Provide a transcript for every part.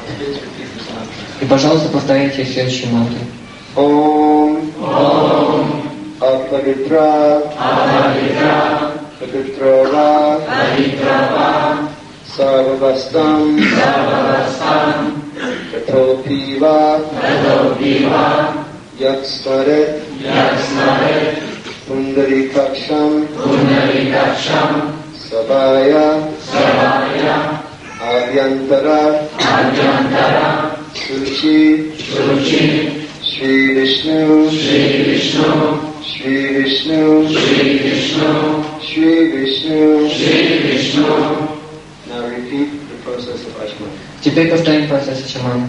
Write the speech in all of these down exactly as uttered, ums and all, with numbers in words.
И, пожалуйста, повторяйте следующие мантры. Ом. Ом. Апавитра. Апавитра. Павитрава. Павитрава. Сарвавастам. Сарвавастам. Татопива. Татопива. Яксмарет. Яксмарет. Pundarikaksham. Pundarikaksham. Sabaya. Sabaya. Abhyantara. Abhyantara. Suchi. Suchi. Shri Vishnu. Shri Vishnu. Shri Vishnu. Shri Vishnu. Shri Vishnu. Shri Vishnu. Now repeat the process of Ashman. Теперь повторим процесс Ачамана.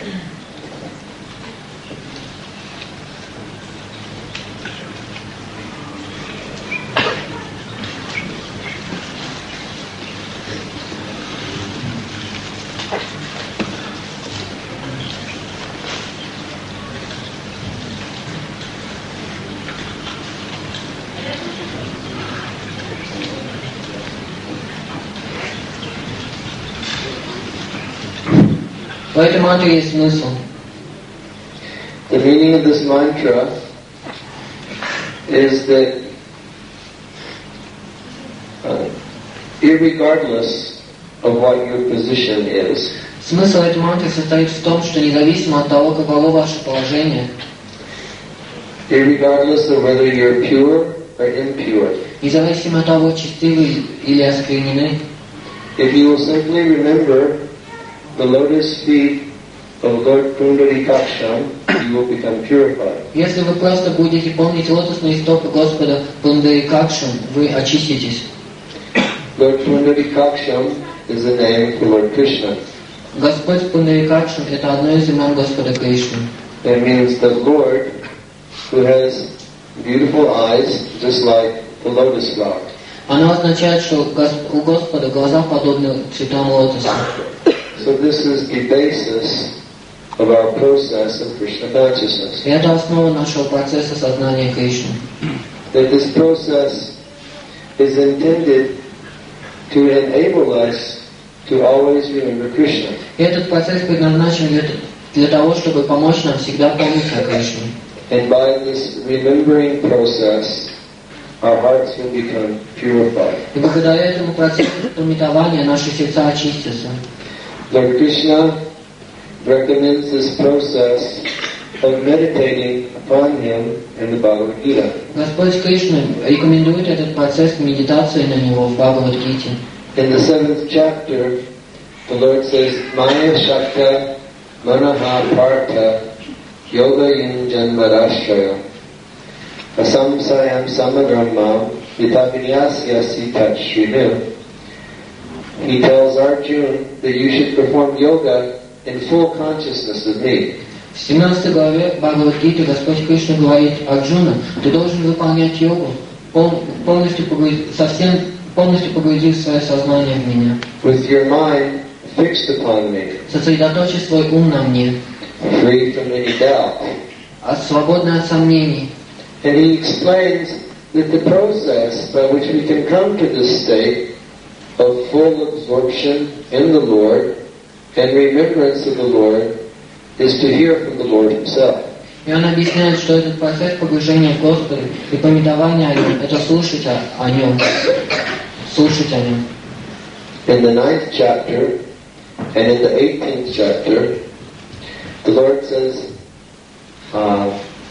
В этой мантре есть смысл. The meaning of this mantra is that uh, irregardless of what your position is, Смысл этой мантры состоит в том, что независимо от того, каково ваше положение, irregardless of whether you're pure or impure, независимо от того, чисты вы или осквернены, if you will simply remember the lotus feet of Lord Pundarikaksham, you will become purified. если вы просто будете помнить лотосные стопы Господа Пундарикакшам, вы очиститесь. Lord Pundarikaksham is the name for Lord Krishna. Господь Пундарикакшам – это одно из имен Господа Кришны. That means the Lord who has beautiful eyes just like the lotus flower. Оно означает, что у Господа глаза подобны цветам лотоса. So this is the basis of our process of Krishna consciousness. И это основа нашего процесса сознания Кришны. That this process is intended to enable us to always remember Krishna. И этот процесс предназначен для, для того, чтобы помочь нам всегда помнить о Кришне. And by this remembering process, our hearts will become purified. И благодаря этому процессу памятования наши сердца очистятся. Lord Krishna recommends this process of meditating upon Him in the Bhagavad Gita. Господь Кришна рекомендует этот процесс медитации на него в Бхагавад-гите. In the seventh chapter, the Lord says, Maya Shakta Manaha Partha Yoga Yunjanvarashaya Asamsayam Samabrahmam Vitavinyasyasi Tachshinu. He tells Arjuna that you should perform yoga in full consciousness of me. В семнадцатой главе Бхагавад-гиты Господь Кришна говорит: Арджуна, ты должен выполнять йогу, пол, полностью, погруз... совсем, полностью погрузив свое сознание в меня. With your mind fixed upon me. Сосредоточи свой ум на мне. Free from any doubt. А свободный от сомнений. And he explains that the process by which we can come to this state of full absorption in the Lord and remembrance of the Lord is to hear from the Lord Himself. И он объясняет, что этот процесс погружения в Господа и памятования о Нем – это слушать о, о Нем, слушать о Нем. In the ninth chapter and in the eighteenth chapter, the Lord says, uh,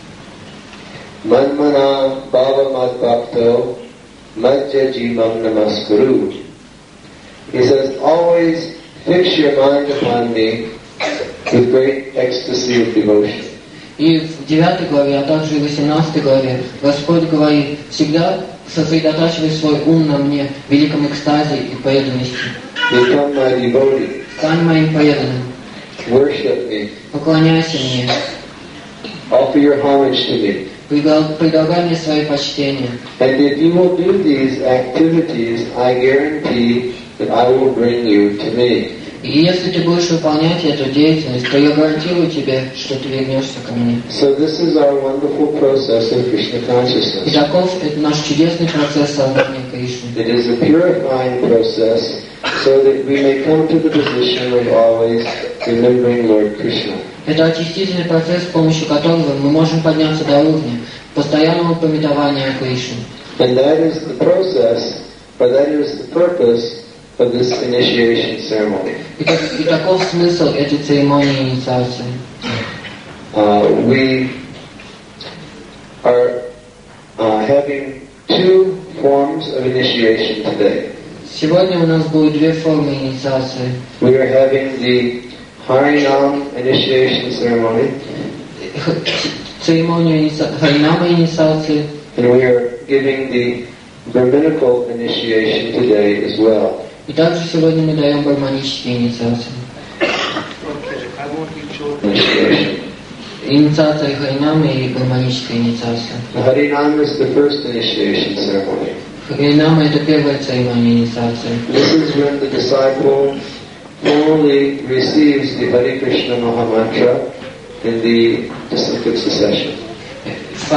Manmana Bhava Mad Bhakto Madhya Jimam Namaskuru. He says, always fix your mind upon me with great ecstasy of devotion. И в девятой главе, а также и в восемнадцатой главе Господь говорит: всегда сосредотачивай свой ум на мне в великом экстазе и преданности. Become my devotee. Стань моим преданным. Worship me. Поклоняйся мне. Offer your homage to me. Предлагай мне свои почтения. And if you will do these activities, I guarantee that I will bring you to me. И если ты будешь выполнять эту деятельность, то я гарантирую тебе, что ты вернешься ко мне. So this is our wonderful process of Krishna И consciousness. таков это наш чудесный процесс сознания Кришны. It is a purifying process so that we may come to the position of always remembering Lord Krishna. Это очистительный процесс, с помощью которого мы можем подняться до уровня постоянного памятования о Кришне. And that is the process, or that is the purpose of this initiation ceremony. И, так, и таков смысл этой церемонии инициации. Uh, we are uh, having two forms of initiation today. Сегодня у нас будет две формы инициации. We are having the Harinam initiation ceremony, Церемонию Харинама инициации. and we are giving the Brahminical initiation today as well. И также сегодня мы даем барманические инициации. Initiation. Инициация Харинама и барманическая инициация. The Harinam is the first initiation ceremony. Харинама — это первая церемония инициации. This is when the disciple formally receives the Hare Krishna Mahamantra in the disciplic succession. В,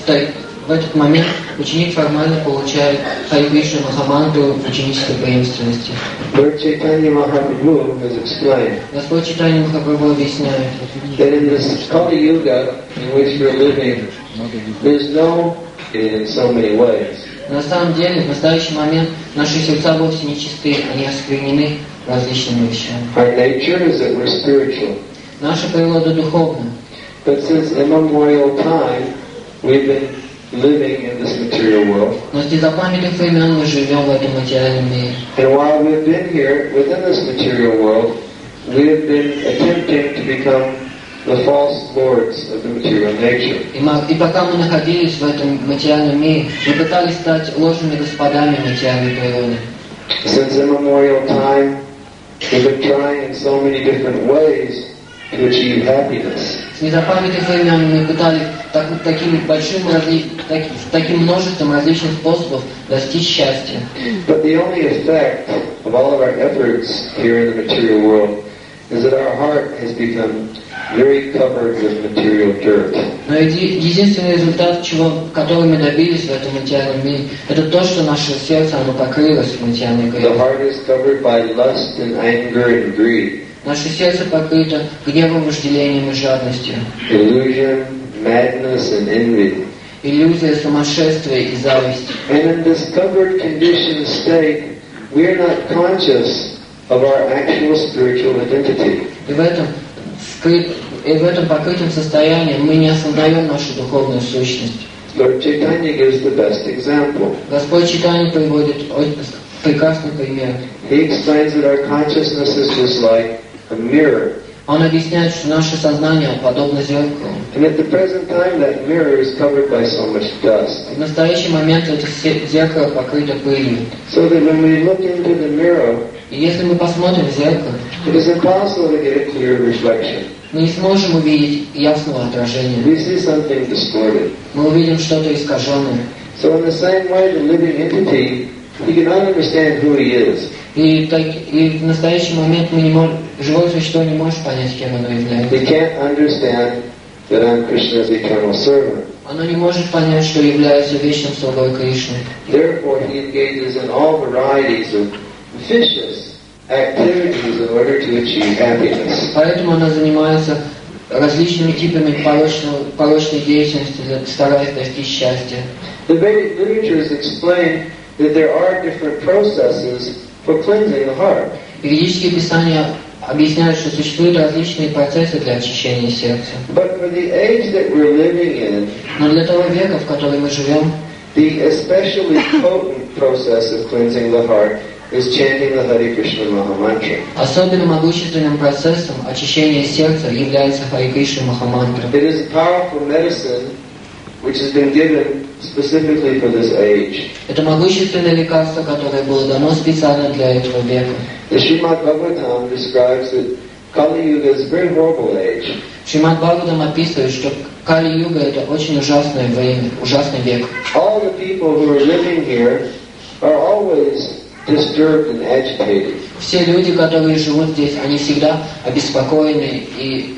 в, в этот момент ученик формально получает Харе Кришна Махамантру в ученической преемственности. Lord Chaitanya Mahaprabhu has explained Господь Чайтанья Махапрабху объясняет, that in this Kali Yuga in which we're living, there's no in so many ways. на самом деле в настоящий момент наши сердца вовсе не чисты, они осквернены различными вещами. Our nature is that we're spiritual. Наша природа духовна. But since immemorial time, we've been living in this material world. Но с незапамятных времен мы живем в этом материальном мире. And while we've been here within this material world, we have been attempting to become the false lords of the material nature. И, мы, и пока мы находились в этом материальном мире, мы пытались стать ложными господами материальной природы. Since immemorial time, we've been trying in so many different ways to achieve happiness. С незапамятных времен мы пытались так, таким большим разли, так, таким множеством различных способов достичь счастья. But the only effect of all of our efforts here in the material world is that our heart has become very covered with material dirt. Но еди, единственный результат, чего, который мы добились в этом материальном мире, это то, что наше сердце оно покрылось материальной The грязью. heart is covered by lust and anger and greed, Наше сердце покрыто гневом, вожделением и жадностью. illusion, madness, and envy. Иллюзия, сумасшествие и зависть. And in this covered conditioned state, we are not conscious of our actual spiritual identity. И в этом скрыт, и в этом покрытом состоянии мы не осознаем нашу духовную сущность. Lord Chaitanya gives the best example. Господь Чайтанья приводит прекрасный пример. He explains that our consciousness is just like a mirror. Он объясняет, что наше сознание подобно зеркалу. And at the present time, that mirror is covered by so much dust. В настоящий момент это зеркало покрыто пылью. So that when we look into the mirror, И если мы посмотрим в зеркало, it is impossible to get a clear reflection. мы не сможем увидеть ясного отражения. We see something distorted. Мы увидим что-то искаженное. So in the same way, the living entity, he cannot understand who he is. И, так, и в настоящий момент мы не можем, живое существо не может понять, кем оно является. He can't understand that I'm Krishna's eternal servant. Оно не может понять, что является вечным слугой Кришны. Therefore, he engages in all varieties of vicious activities in order to achieve happiness. Поэтому оно занимается различными типами порочного, порочной деятельности, стараясь достичь счастья. The Vedic literatures explain that there are different processes for cleansing the heart. Ведические писания объясняют, что существуют различные процессы для очищения сердца. But for the age that we're living in, Но для того века, в котором мы живем, the especially potent process of cleansing the heart is chanting the Hare Krishna Mahamantra. особенно могущественным процессом очищения сердца является Харе Кришна Махамантра. It is a powerful medicine which has been given specifically for this age. Это могущественное лекарство, которое было дано специально для этого века. The Srimad Bhagavatam describes that Kali Yuga is a very horrible age. Шримад Бхагаватам описывает, что Кали-юга — это очень ужасное время, ужасный век. All the people who are living here are always disturbed and agitated. Все люди, которые живут здесь, они всегда обеспокоены и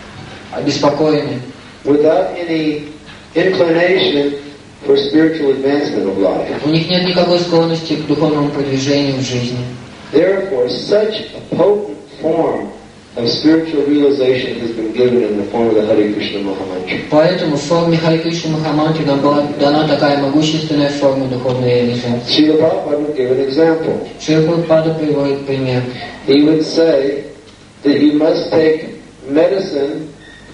обеспокоены. Without any inclination for spiritual advancement of life. У них нет никакой склонности к духовному продвижению в жизни. Therefore, such a potent form of spiritual realization has been given in the form of the Hare Krishna Mahamantra. Поэтому в форме Харе Кришна Махамантры нам была дана такая могущественная форма духовной реализации. Srila Prabhupada would give an example. Шрила Прабхупада приводит пример. He would say that you must take medicine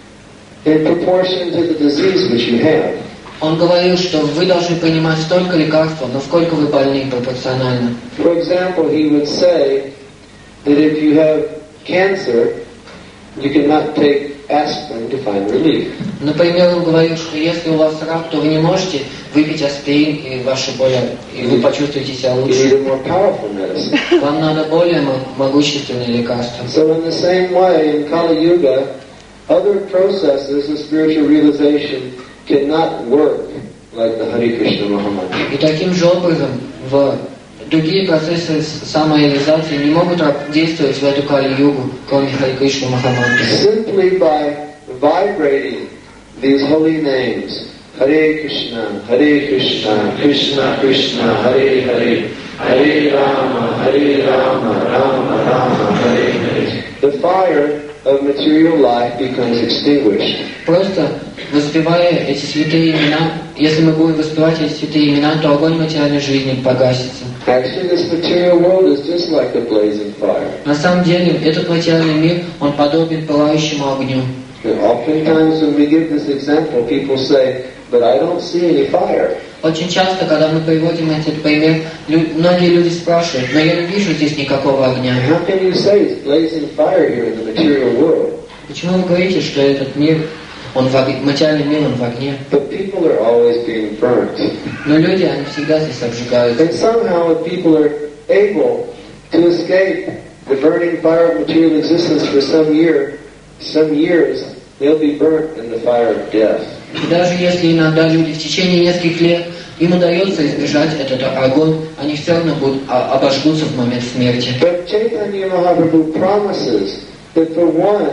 in proportion to the disease which you have. Он говорил, что вы должны принимать столько лекарства, но сколько вы больны пропорционально. For example, he would say that if you have cancer, you cannot take aspirin to find relief. Например, он говорил, что если у вас рак, то вы не можете выпить аспирин, и ваши боли, и вы почувствуете себя You лучше. need a more powerful medicine. Вам надо более могущественные лекарства. So in the same way, in Kali Yuga, other processes of spiritual realization cannot work like the Hare Krishna Mahamantra. И таким же образом в другие процессы самореализации не могут действовать в эту Кали-югу, кроме Харе Кришна Махамантры. Simply by vibrating these holy names, Hare Krishna, Hare Krishna, Krishna Krishna, Hare Hare, Hare Rama, Hare Rama, Rama Rama, Hare Hare, the fire of material life becomes extinguished. Просто воспевая эти святые имена, если мы будем воспевать эти святые имена, то огонь материальной жизни погасится. Actually, this material world is just like a blazing fire. На самом деле, этот материальный мир, он подобен пылающему огню. And oftentimes when we give this example, people say, but I don't see any fire. Очень часто, когда мы приводим этот пример, лю- многие люди спрашивают, но я не вижу здесь никакого огня. How can you say it's blazing fire here in the material world? Почему вы говорите, что этот мир, он в ог- материальный мир, он в огне? But people are always being burnt. Но люди, они всегда здесь обжигаются. And somehow if people are able to escape the burning fire of material existence for some year, some years, they'll be burnt in the fire of death. И даже если иногда люди в течение нескольких лет, им удается избежать этот огонь, они все равно будут а, обожгутся в момент смерти. But Chaitanya Mahaprabhu promises that for one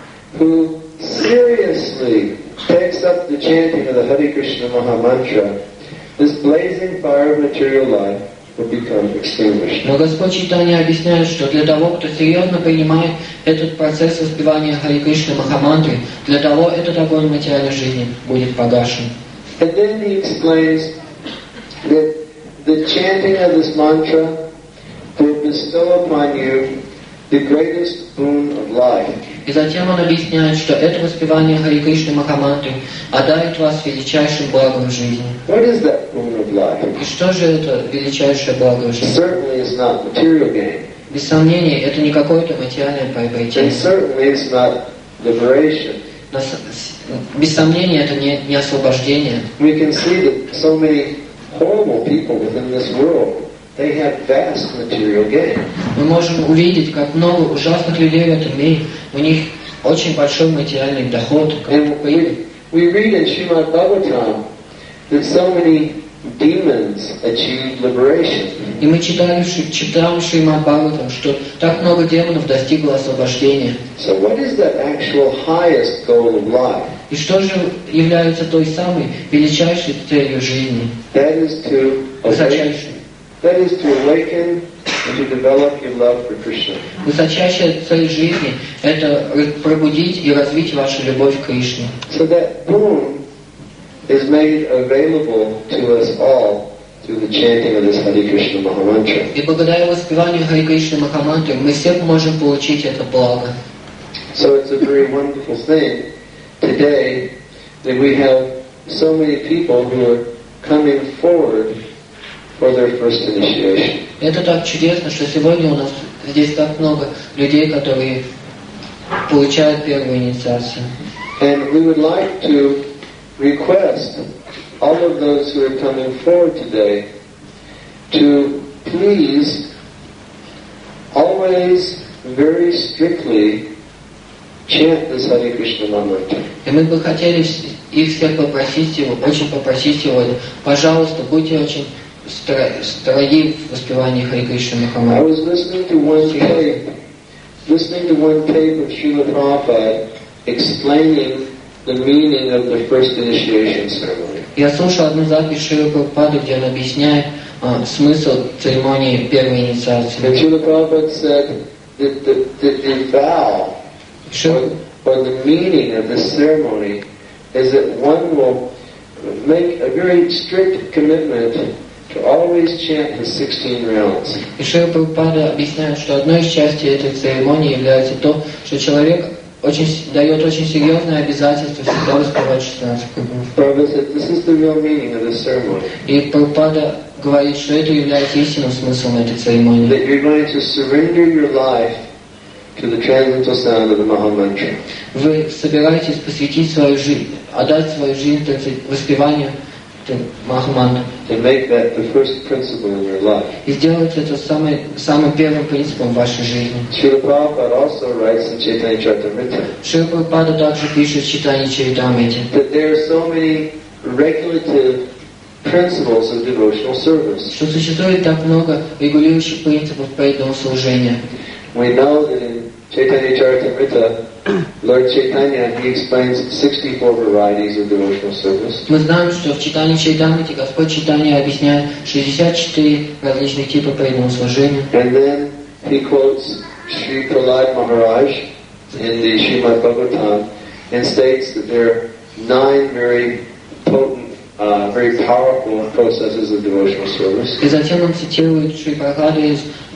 who seriously takes up the chanting of the Hare Krishna Mahamantra, this blazing fire of material life will become extinguished. Но Господь Чайтанья объясняет, что для того, кто серьезно принимает этот процесс воспевания Харе Кришны Махамантры, для того этот огонь материальной жизни будет погашен. And then he explains that the chanting of this mantra will bestow upon you the greatest boon of life. И затем он объясняет, что это воспевание Харе Кришны Махамантры одарит вас величайшим благом в жизни. What is that boon of life? И что же это величайшее благо в жизни? Certainly it's not material gain. Без сомнения, это не какое-то материальное And приобретение. certainly it's not liberation. Но с- с- Без сомнения, это не, не освобождение. We can see that so many horrible people within this world, they have vast material gain. Мы можем увидеть, как много ужасных людей в этом мире, у них очень большой материальный доход. And we, we read in Srimad Bhagavatam that so many demons achieved liberation. И мы читали, в- читали в Шримад Бхагаватам, что так много демонов достигло освобождения. So what is that actual highest goal of life? И что же является той самой величайшей целью жизни? That is to awaken, Высочайшей. that is to awaken and to develop your love for Krishna. Высочайшая цель жизни – это пробудить и развить вашу любовь к Кришне. So that boon is made available to us all through the chanting of this Hare Krishna Mahamantra. И благодаря воспеванию Харе Кришны Махамантры мы все можем получить это благо. So it's a very wonderful thing today that we have so many people who are coming forward for their first initiation. Это так чудесно, что сегодня у нас здесь так много людей, которые получают первую инициацию. And we would like to request all of those who are coming forward today to please always very strictly chant this Hare Krishna Mahamantra. И мы бы хотели вс- их всех попросить его, очень попросить сегодня, пожалуйста, будьте очень стро- строги в воспевании Харе Кришны I Махамантры. was listening to one tape, listening to one tape of Srila Prabhupada explaining the meaning of the first initiation ceremony. Я слушал одну запись Шрилы Прабхупады, где он объясняет а, смысл церемонии первой инициации. And Srila Prabhupada said that the, that the vow or, or the meaning of this ceremony is that one will make a very strict commitment to always chant the sixteen rounds. И Шрила Прабхупада объясняет, что одной из частей этой церемонии является то, что человек очень, дает очень серьезное обязательство всегда воспевать шестнадцать кругов. Prabhupada said this is the real meaning of this ceremony. И Прабхупада говорит, что это является истинным смыслом этой церемонии. That you're going to surrender your life to the transcendental sound of the Mahamantra. Вы собираетесь посвятить свою жизнь, отдать свою жизнь воспеванию Махамантры. And make that the first principle in your life. И сделать это самым, самым первым принципом в вашей жизни. Srila Prabhupada also writes in Chaitanya Charitamrita Шрила Прабхупада также пишет в Чайтанье Чаритамрите, that there are so many regulative principles of devotional service. что существует так много регулирующих принципов преданного служения. We know that in Chaitanya Charitamrita, Lord Chaitanya, he explains sixty-four varieties of devotional service. Мы знаем, что в Чайтанье Чаритамрите Господь Чайтанья объясняет шестьдесят четыре различных типа преданного служения. And then he quotes Sri Prahlad Maharaj in the Srimad Bhagavatam and states that there are nine very potent, uh, very powerful processes of devotional service. И затем он цитирует Шри Прахлада из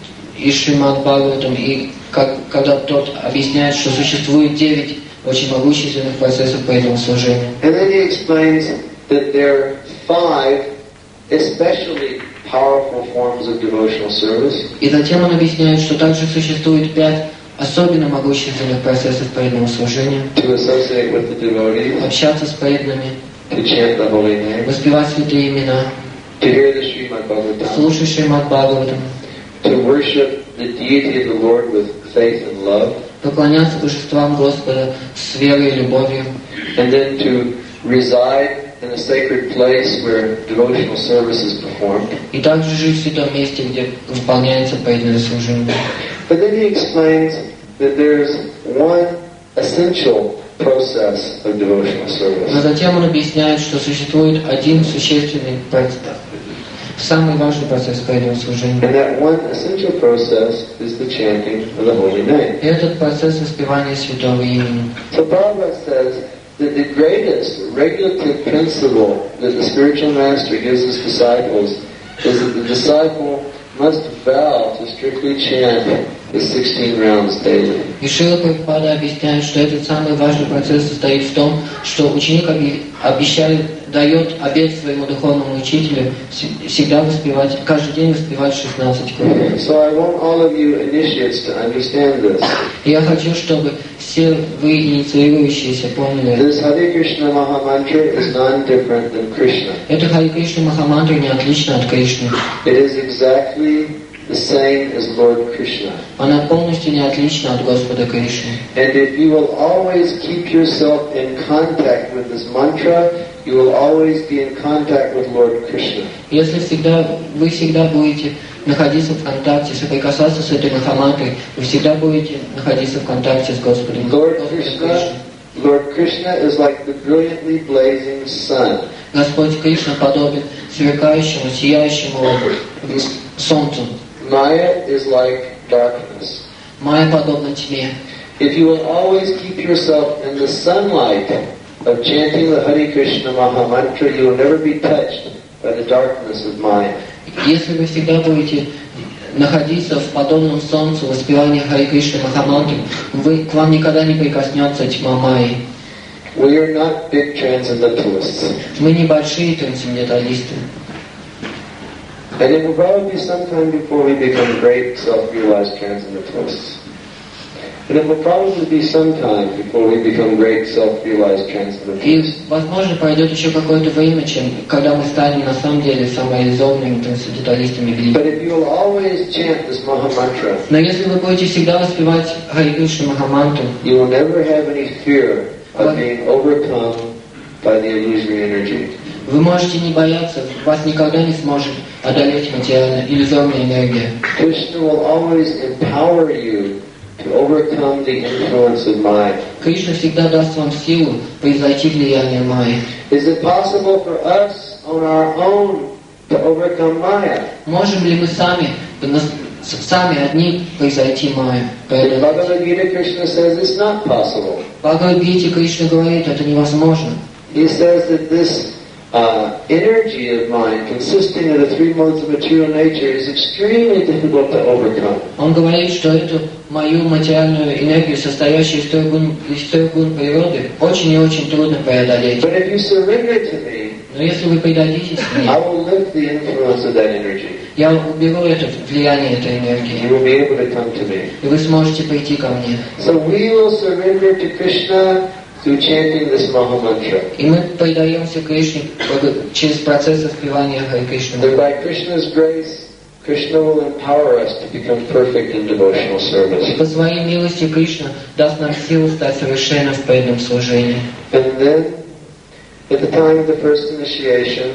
и Шримад Бхагаватам, и как, когда тот объясняет, что существует девять очень могущественных процессов преданного служения. And then he explains that there are five especially powerful forms of devotional service. И затем он объясняет, что также существует пять особенно могущественных процессов преданного служения. To associate with the devotees, Общаться с преданными, to chant the holy name, воспевать святые имена, to hear the Srimad Bhagavatam, слушать Шримад Бхагаватам, to worship the deity of the Lord with faith and love, поклоняться божествам Господа с верой и любовью, and then to reside in a sacred place where devotional service is performed. и также жить в святом месте, где выполняется преданное служение. But then he explains that there's one essential process of devotional service. Но затем он объясняет, что существует один существенный процесс, самый важный процесс преданного служения. And that one essential process is the chanting of the holy name. И этот процесс воспевания святого имени. So Prabhupada says that the greatest regulative principle that the spiritual master gives his disciples is that the disciple must vow to strictly chant the sixteen rounds daily. И Шрила Прабхупада объясняет, что этот самый важный процесс состоит в том, что ученик обещает, дает обет своему духовному учителю всегда воспевать, каждый день воспевать шестнадцать кругов. So I want all of you initiates to understand this. И я хочу, чтобы все вы, инициирующиеся, поняли это. This Hare Krishna Mahamantra is non-different than Krishna. Это Харе Кришна Махамантра не отлично от Кришны. It is exactly the same as Lord Krishna. Она полностью не отлична от Господа Кришны. And if you will always keep yourself in contact with this mantra, you will always be in contact with Lord Krishna. Если всегда, вы всегда будете находиться в контакте, соприкасаться с этой Махамантрой, вы всегда будете находиться в контакте с Господом. Lord Krishna, Lord Krishna is like the brilliantly blazing sun. Господь Кришна подобен сверкающему, сияющему солнцу. Maya is like darkness. Майя подобна тьме. If you will always keep yourself in the sunlight of chanting the Hare Krishna Mahamantra, you will never be touched by the darkness of Maya. Если вы всегда будете находиться в подобном солнцу воспевания Харе Кришны Махамантры, вы, к вам никогда не прикоснется тьма Майи. We are not big transcendentalists. Мы небольшие трансценденталисты. And it will probably be some time before we become great self-realized transcendentalists. And it will probably be some time before we become great self-realized И, transcendentalists. возможно, пройдет еще какое-то время, чем, когда мы станем на самом деле самореализованными трансценденталистами великими. But if you will always chant this Mahamantra, Но если вы будете всегда воспевать Харе Кришна Махамантру, you will never have any fear of being overcome by the illusory energy. вы можете не бояться, вас никогда не сможет одолеть материальная иллюзорная энергия. Krishna will always empower you to overcome the influence of Maya. Кришна всегда даст вам силу превзойти влияние Майи. Is it possible for us on our own to overcome Maya? Можем ли мы сами, сами одни произойти Майю? In Bhagavad Gita, Krishna says it's not possible. В Бхагавад-гите Кришна говорит, это невозможно. He says that this uh, energy of mind, consisting of the three modes of material nature, is extremely difficult to overcome. Он говорит, что эту мою материальную энергию, состоящую из трех гун, из трех гун природы, очень и очень трудно преодолеть. But if you surrender to me, Но если вы предадитесь мне, I will lift the influence of that energy. я уберу это влияние этой энергии, You will be able to come to me. и вы сможете прийти ко мне. So we will surrender to Krishna through chanting this Maha Mantra. И мы предаемся Кришне через процесс воспевания Харе Кришны. That by Krishna's grace, Krishna will empower us to become perfect in devotional И service. по своей милости Кришна даст нам силу стать совершенным в преданном служении. And then, at the time of the first initiation,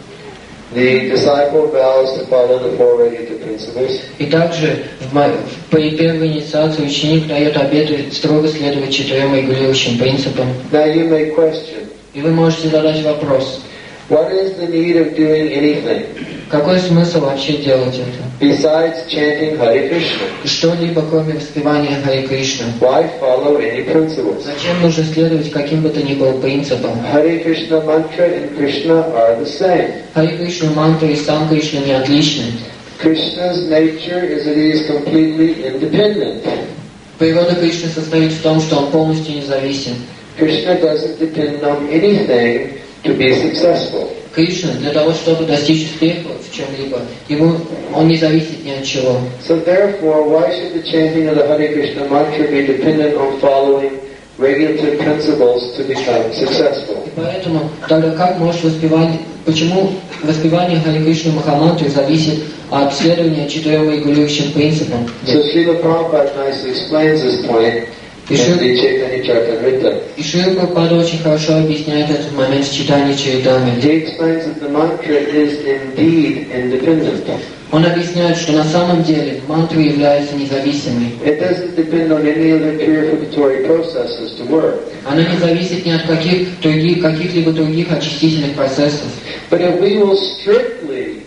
the disciple vows to follow the four regulative principles. И также в мо- при первой инициации ученик дает обеты строго следовать четырем регулирующим принципам. Now you may question, И вы можете задать вопрос, what is the need of doing anything какой смысл вообще делать это? besides chanting Hare Krishna? Что-либо кроме воспевания Харе Кришна. Why follow any principles? Зачем нужно следовать каким бы то ни было принципам? Hare Krishna mantra and Krishna are the same. Харе Кришна мантра и сам Кришна не отличны. Krishna's nature is that he is completely independent. Природа Кришны состоит в том, что он полностью независим. Krishna doesn't depend on anything to be successful. Кришна для того, чтобы достичь успеха в чем-либо, ему он не зависит ни от чего. So therefore, why should the chanting of the Hare Krishna mantra be dependent on following regulative principles to become successful? И поэтому тогда как может воспевание, почему воспевание Харе Кришны Махамантры зависит от следования четырем регулирующим принципам? So Srila Prabhupada nicely explains this point in the Chaitanya Charitamrita. И Шрила Прабхупада очень хорошо объясняет этот момент в читании Чаритамриты. He explains that the mantra is indeed independent. Он объясняет, что на самом деле мантра является независимой. It doesn't depend on any other purificatory processes to work. Она не зависит ни от каких других, каких-либо других очистительных процессов. But if we will strictly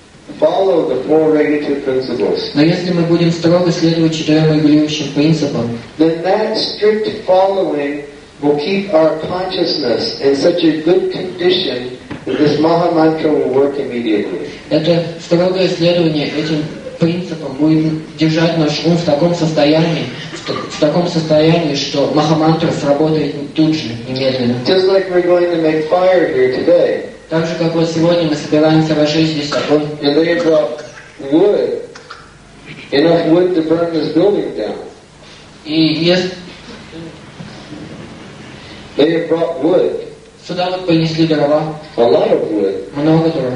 follow the four regulative principles, Но если мы будем строго следовать четырем регулирующим принципам, then that strict following will keep our consciousness in such a good condition that this Maha Mantra will work immediately. это строгое следование этим принципам будет держать наш ум в таком состоянии, в, в таком состоянии, что Махамантра сработает тут же, немедленно. Just like we're going to make fire here today, Так же, как вот сегодня мы собираемся разжечь здесь огонь, and they have brought wood, enough wood to burn this building down. и если They have brought wood, сюда вот принесли дрова, a lot of wood. много дров.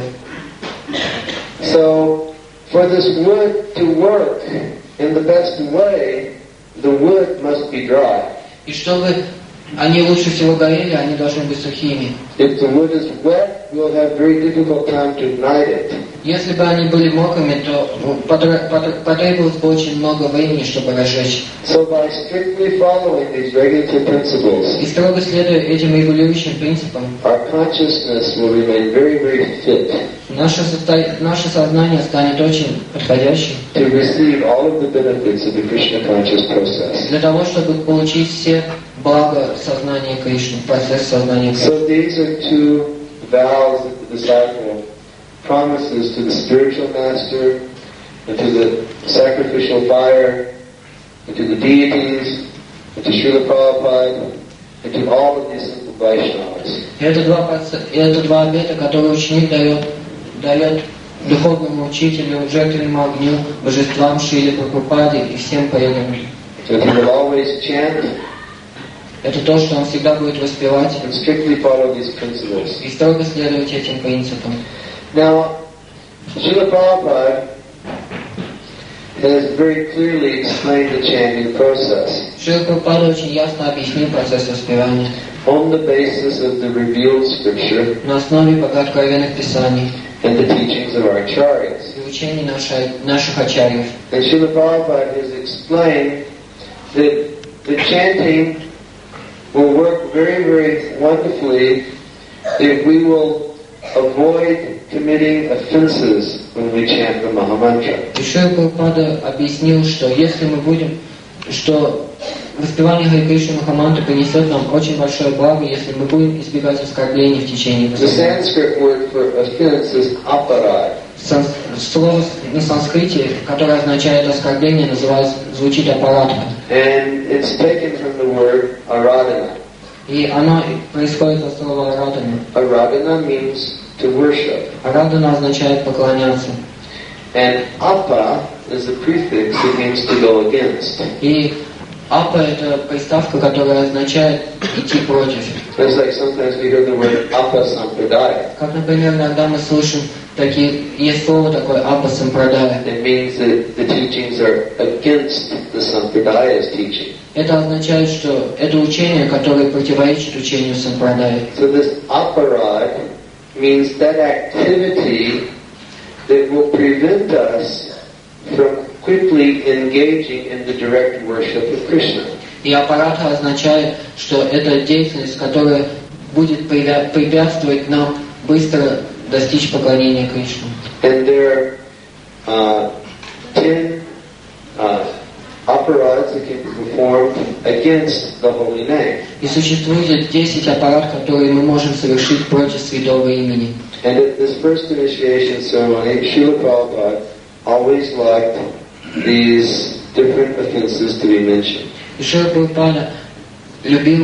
So, for this wood to work in the best way, the wood must be dry. И чтобы они лучше всего горели, они должны быть сухими. If the wood is wet, we'll have very difficult time to ignite it. Если бы они были мокрыми, то потр- потр- потребовалось бы очень много времени, чтобы разжечь. So by strictly following these regulative principles, И строго следуя этим регулирующим принципам, our consciousness will remain very, very fit наше, состо... наше сознание станет очень подходящим to receive all of the benefits of the Krishna conscious process. для того, чтобы получить все блага сознания Кришны, процесс сознания Кришны. So these are two vows that the disciple promises to the spiritual master and to the sacrificial fire and to the deities and to Srila Prabhupada and to all of these simple Vaishnavas. И это два, проц- и это два обета, которые ученик дает, дает духовному учителю, жертвенному огню, божествам Шриле Прабхупаде и всем преданным. So he will always chant Это то, что он всегда будет воспевать and strictly follow these principles. и строго следовать этим принципам. Now, Srila Prabhupada has very clearly explained the chanting process Шрила Прабхупада очень ясно объяснил процесс воспевания on the basis of the revealed scripture на основе пока откровенных писаний and the teachings of our acharyas. и учений наших, наших ачарьев. And Srila Prabhupada has explained that the chanting will work very, very wonderfully if we will avoid committing offenses when we chant the Mahamantra. И Шрила Прабхупада объяснил, что если мы будем, что воспевание Харе Кришны Махамантры принесет нам очень большое благо, если мы будем избегать оскорблений в течение The воспевания. Sanskrit word for offense is aparad. Санс... Слово на санскрите, которое означает оскорбление, называется, звучит аппаратха. And it's taken from the word aradhana. И оно происходит от слова арадана. Aradhana means to worship. Арадана означает поклоняться. And apa is a prefix, it means to go against. И апа это приставка, которая означает идти против. It's like sometimes we hear the word apa sampradaya. Как, например, иногда мы слышим такие, есть слово такое апа сампрадая. It means that the teachings are against the sampradaya's teaching. Это означает, что это учение, которое противоречит учению сампрадая. So this aparad means that activity that will prevent us from quickly engaging in the direct worship of Krishna. И аппаратха означает, что это деятельность, которая будет препятствовать нам быстро достичь поклонения Кришне. And there are uh, ten uh, apparads that can be performed against the holy name. И существует десять аппаратов, которые мы можем совершить против святого имени. And at this first initiation ceremony, Srila Prabhupada always liked these different offenses to be mentioned. И Шрила Прабхупада любил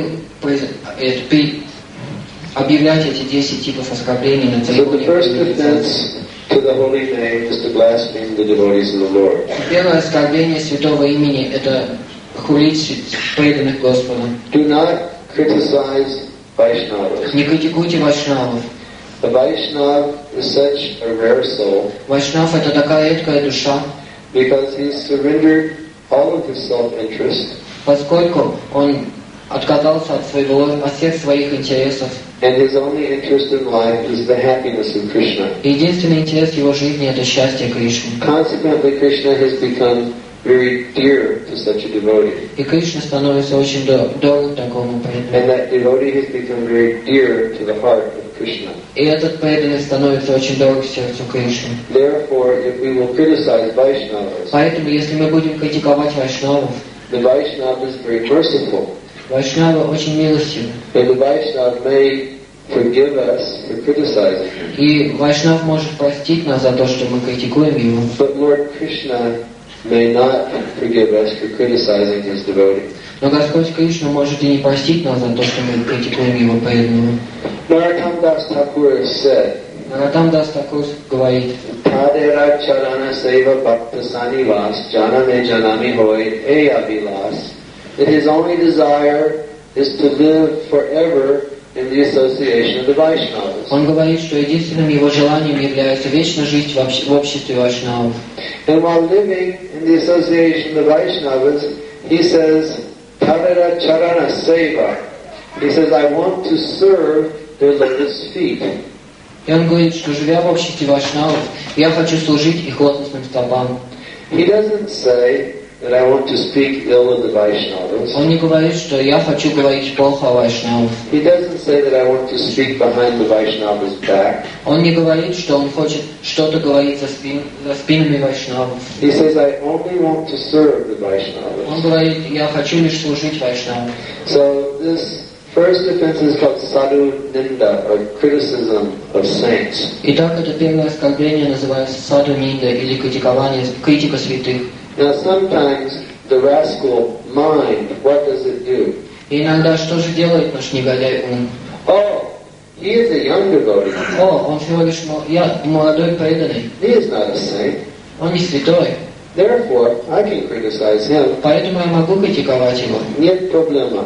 объявлять эти десять типов оскорблений на So the церемонии. first offense to the holy name is to blaspheme the devotees of the Lord. Первое оскорбление святого имени – это хулить преданных Господу. Do not criticize Vaishnavas. Не критикуйте вайшнавов. The Vaishnava is such a rare soul Вайшнав – это такая редкая душа, because he's surrendered all of his self-interest поскольку он отказался от своего, от всех своих интересов. and his only interest in life is the happiness of Krishna. Единственный интерес его жизни – это счастье Кришны. Consequently, Krishna has become very dear to such a devotee. И Кришна становится очень дор- дорог такому And преданному. that devotee has become very dear to the heart of Krishna. И этот преданный становится очень дорог сердцу Кришны. Therefore, if we will criticize Vaishnavas, Поэтому, если мы будем критиковать вайшнавов, the Vaishnava is very merciful. вайшнавы очень милостивы. And the Vaishnava may forgive us for criticizing him. И вайшнав может простить нас за то, что мы критикуем его. But Lord Krishna may not forgive us for criticizing his devotee. Но Господь Кришна может и не простить нас за то, что мы критикуем его преданного. Narottam Das Thakur has said, Наротам Дас Такур говорит: Tadera charana seva bhakta sanivas janame janami hoy e avilas. That his only desire is to live forever in the association of the Vaishnavas. Он говорит, что единственным его желанием является вечно жить в, общ- в обществе вайшнавов. And while living in the association of the Vaishnavas, he says, Tadera charana seva. He says, I want to serve their lotus feet. И он говорит, что живя в обществе вайшнавов, я хочу служить их лотосным стопам. He doesn't say that I want to speak ill of the Vaishnavas. Он не говорит, что я хочу говорить плохо о вайшнавах. He doesn't say that I want to speak behind the Vaishnavas' back. Он не говорит, что он хочет что-то говорить за, спин, за спинами вайшнавов. He says, I only want to serve the Он Vaishnavas. говорит, я хочу лишь служить вайшнавам. So this first offense is called sadhu ninda, or criticism of saints. Итак, это первое оскорбление называется саду нинда, или критикование, критика святых. Now sometimes the rascal mind, what does it do? И иногда что же делает наш негодяй ум? Oh, he is a young devotee. О, он всего лишь мол- я молодой преданный, He is not a saint. он не святой, Therefore, I can criticize him. поэтому я могу критиковать его. Нет проблема.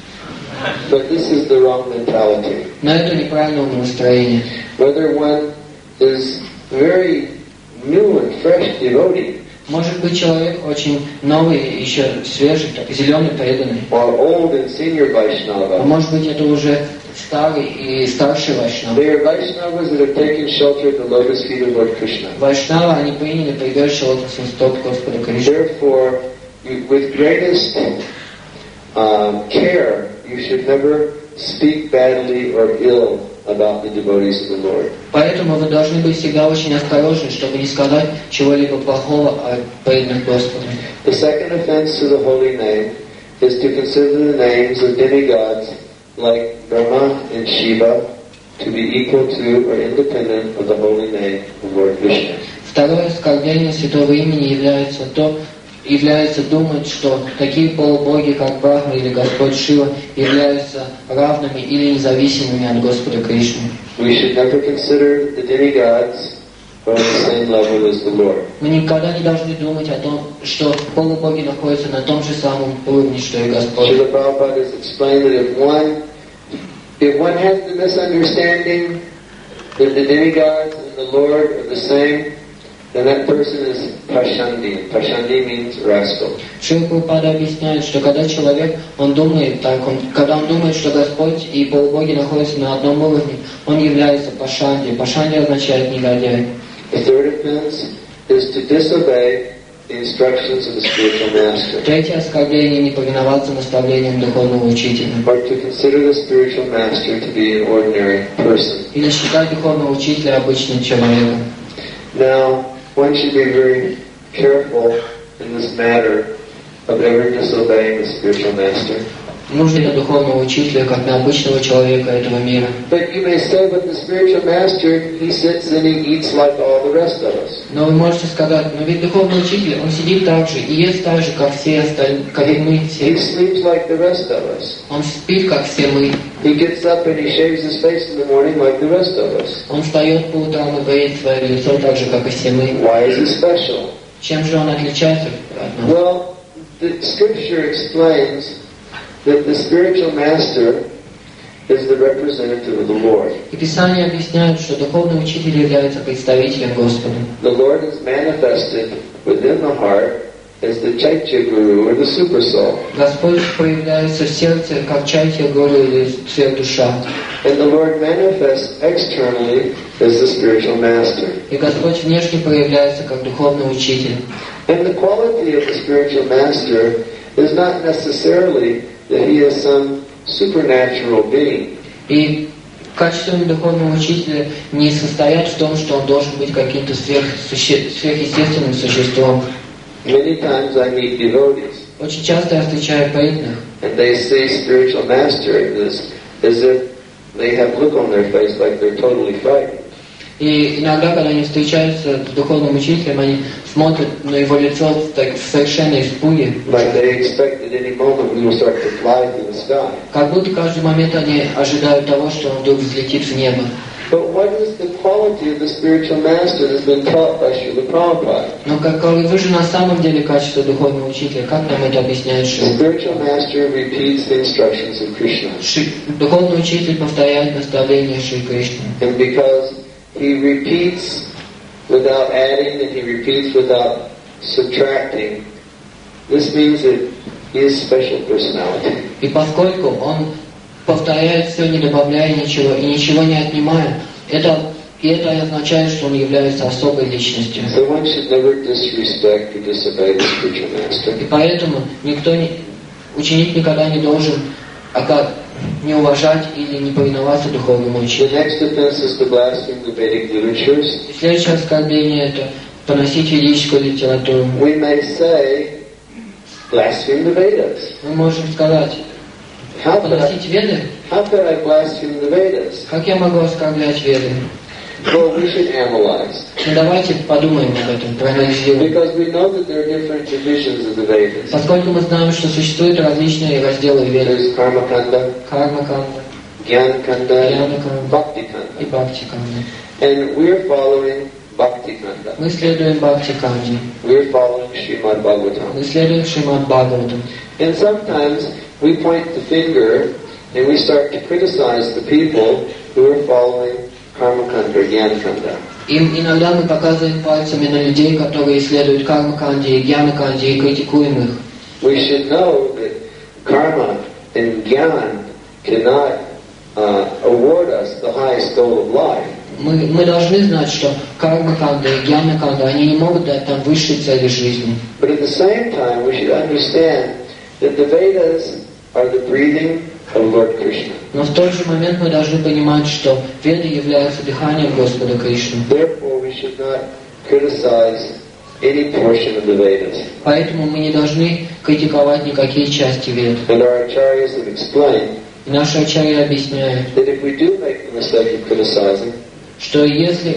But this is the wrong mentality. Но это неправильное умонастроение. Whether one is very new and fresh devotee, Может быть, человек очень новый, еще свежий, так, зеленый, преданный. or old and senior А Vaishnava, может быть, это уже старый и старший вайшнав. they are Vaishnavas that have taken shelter at the lotus feet of Lord Krishna. Вайшнавы, они приняли прибежище лотосных стоп Господа Кришны. Therefore, you- with greatest um, care, you should never speak badly or ill about the devotees of the Lord. Поэтому вы должны быть всегда очень осторожны, чтобы не сказать чего-либо плохого о преданных Господу. The second offense to the holy name is to consider the names of demigods like Brahma and Shiva to be equal to or independent of the holy name of Lord Vishnu. Второе оскорбление святого имени является то, является думать, что такие полубоги, как Брахма или Господь Шива, являются равными или независимыми от Господа Кришны. We should never consider the demigods on the same level as the Lord. Мы никогда не должны думать о том, что полубоги находятся на том же самом уровне, что и Господь. Srila Prabhupada has explained that if one, if one has the misunderstanding that the demigods and the Lord are the same, then that person is Pashandi. Pashandi means rascal. Шрила Прабхупада объясняет, что когда человек, он думает так, он, когда он думает, что Господь и полубоги находятся на одном уровне, он является Пашанди. Пашанди означает негодяй. The third offense is to disobey the instructions of the spiritual master, Третье оскорбление — не повиноваться наставлениям духовного учителя. or to consider the spiritual master to be an ordinary person. Или считать духовного учителя обычным человеком. Now, one should be very careful in this matter of ever disobeying the spiritual master. Нужно для духовного учителя, как на обычного человека этого мира. But you may say, but the spiritual master, he sits and he eats like all the rest of us. Но вы можете сказать, но ведь духовный учитель, он сидит так же и ест так же, как все остальные, как и мы He все. sleeps like the rest of us. Он спит, как все мы. He gets up and he shaves his face in the morning like the rest of us. Он встает по утрам и бреет свое лицо так же, как и все мы. Why is he special? Чем же он отличается от нас? Well, the scripture explains that the spiritual master is the representative of the Lord. И Писание объясняет, что духовный учитель является представителем Господа. The Lord is manifested within the heart as the Chaitya Guru or the Super Soul. Господь проявляется в сердце, как чайтья гуру или сверхдуша. And the Lord manifests externally as the spiritual master. И Господь внешне проявляется как духовный учитель. And the quality of the spiritual master is not necessarily that he is some supernatural being. И качествами духовного учителя не состоят в том, что он должен быть каким-то сверхсуще... сверхъестественным существом. Many times I meet devotees, Очень часто я встречаю преданных, and they see spiritual master as, as if they have look on their face like they're totally frightened. и иногда, когда они встречаются с духовным учителем, они смотрят на его лицо так, в совершенной испуге, Like they expect at any moment we will start to fly through the sky. как будто каждый момент они ожидают того, что он вдруг взлетит в небо. But what is the quality of the spiritual master that has been taught by Srila Prabhupada? Но каковы же на самом деле качества духовного учителя? Как нам это объясняет The Шри? spiritual master repeats the instructions of Krishna. Шри- Духовный учитель повторяет наставления Шри Кришны. And because he repeats without adding and he repeats without subtracting, this means that he is special personality. И поскольку он повторяет все, не добавляя ничего и ничего не отнимая, это, и это означает, что он является особой личностью. So one should never disrespect or disobey the spiritual master. И поэтому никто не, ученик никогда не должен ока- не уважать или не повиноваться духовному The учителю. next offense is to blaspheme the Vedic literatures. И следующее оскорбление — это поносить ведическую литературу. We may say, blaspheme the Vedas. Мы можем сказать, How could I, поносить Веды? how could I blaspheme the Vedas? Как я могу оскорблять Веды? Well, we should analyze. Ну давайте подумаем об этом, проанализируем. Because we know that there are different divisions of the Vedas. Поскольку мы знаем, что существуют различные разделы Веды. There's Karma Kanda, Карма Канда Gyan Kanda, Jnana and Kanda Bhakti и Kanda. Бхакти Канда. And we're following Bhakti Kanda. Мы следуем Бхакти Канде. We're following Srimad Bhagavatam. Мы следуем Шримад Бхагаватам. And sometimes we point the finger and we start to criticize the people who are following Karma Kanda or Gyan Kanda. И иногда мы показываем пальцами на людей, которые исследуют Карма Канде и Гьяна Канде, и критикуем их. We should know that karma and gyan cannot uh, award us the highest goal of life. Мы, мы должны знать, что Карма Канда и Гьяна Канда, они не могут дать нам высшие цели жизни. But at the same time, we should understand that the Vedas are the breathing of Lord Krishna. Но в тот же момент мы должны понимать, что Веды являются дыханием Господа Кришны. Therefore, we should not criticize any portion of the Vedas. Поэтому мы не должны критиковать никакие части Вед. And our acharyas have explained И наши ачарьи объясняют, that if we do make the mistake of criticizing, что если...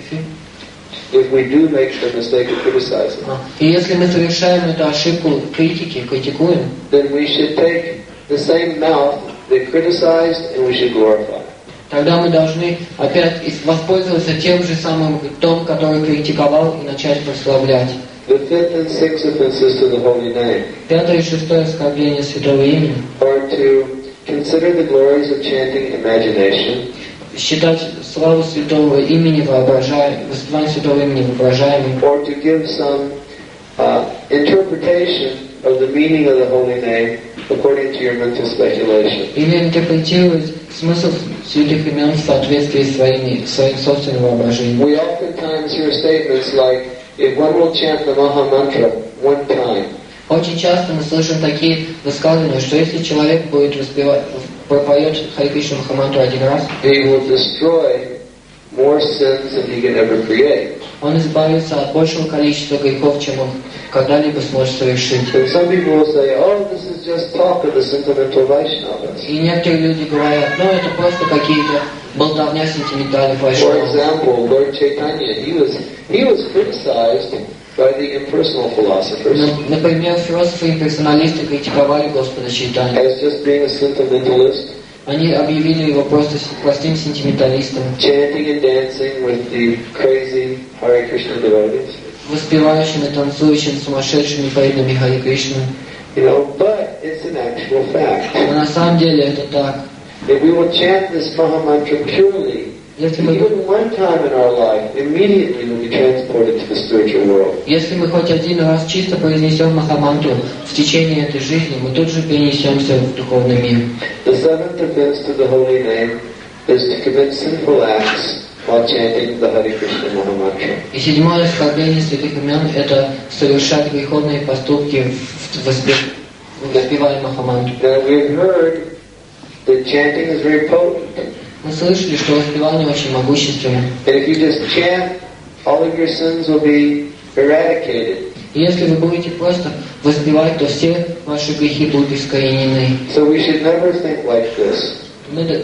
if we do make the mistake of criticizing, И если мы совершаем эту ошибку критики, критикуем, then we should take the same mouth that criticized and we should glorify. тогда мы должны опять воспользоваться тем же самым ртом, который критиковал, и начать прославлять. The fifth and sixth offenses to the holy name Пятое и шестое оскорбление святого имени. are to consider the glories of chanting imagination, Считать славу святого имени воображаемым, воспевание святого имени воображаемым, or to give some uh, interpretation of the meaning of the holy name according to your mental speculation. или интерпретировать смысл святых имен в соответствии с своими, своим собственным воображением. We oftentimes hear statements like, if one will chant the Maha Mantra one time, Очень часто мы слышим такие высказывания, что если человек будет воспевать, пропоет Хари Кришна Махамантру один раз, he will destroy more sins than he can ever create. он избавится от большего количества грехов, чем он когда-либо сможет совершить. And some people will say, oh, this is just talk of the sentimental Vaishnavas. И некоторые люди говорят, ну это просто какие-то болтовня сентиментальных For вайшнавов. example, Lord Chaitanya, he was he was criticized by the impersonal philosophers Например, философы-имперсоналисты критиковали Господа Чайтанью. as just being a sentimentalist, Они объявили его просто с- простым сентименталистом, chanting and dancing with the crazy Hare Krishna devotees. воспевающим и танцующим сумасшедшими преданными Хари Кришны. You know, but it's an actual fact. Но на самом деле это так. If we will chant this Maha Mantra purely, Если мы, even one time in our life, immediately we'll be transported to the spiritual world. если мы хоть один раз чисто произнесем Махамантру в течение этой жизни, мы тут же перенесемся в духовный мир. The seventh offense to the holy name is to commit sinful acts while chanting the Hare Krishna Maha Mantra. И седьмое оскорбление святых имен – это совершать греховные поступки в воспев- в воспевании Махамантры. Now we've heard that chanting is very potent. Мы слышали, что воспевание очень могущественно. And if you just chant, all of your sins will be eradicated. И если вы будете просто воспевать, то все ваши грехи будут искоренены. So we should never think like this. Мы, д-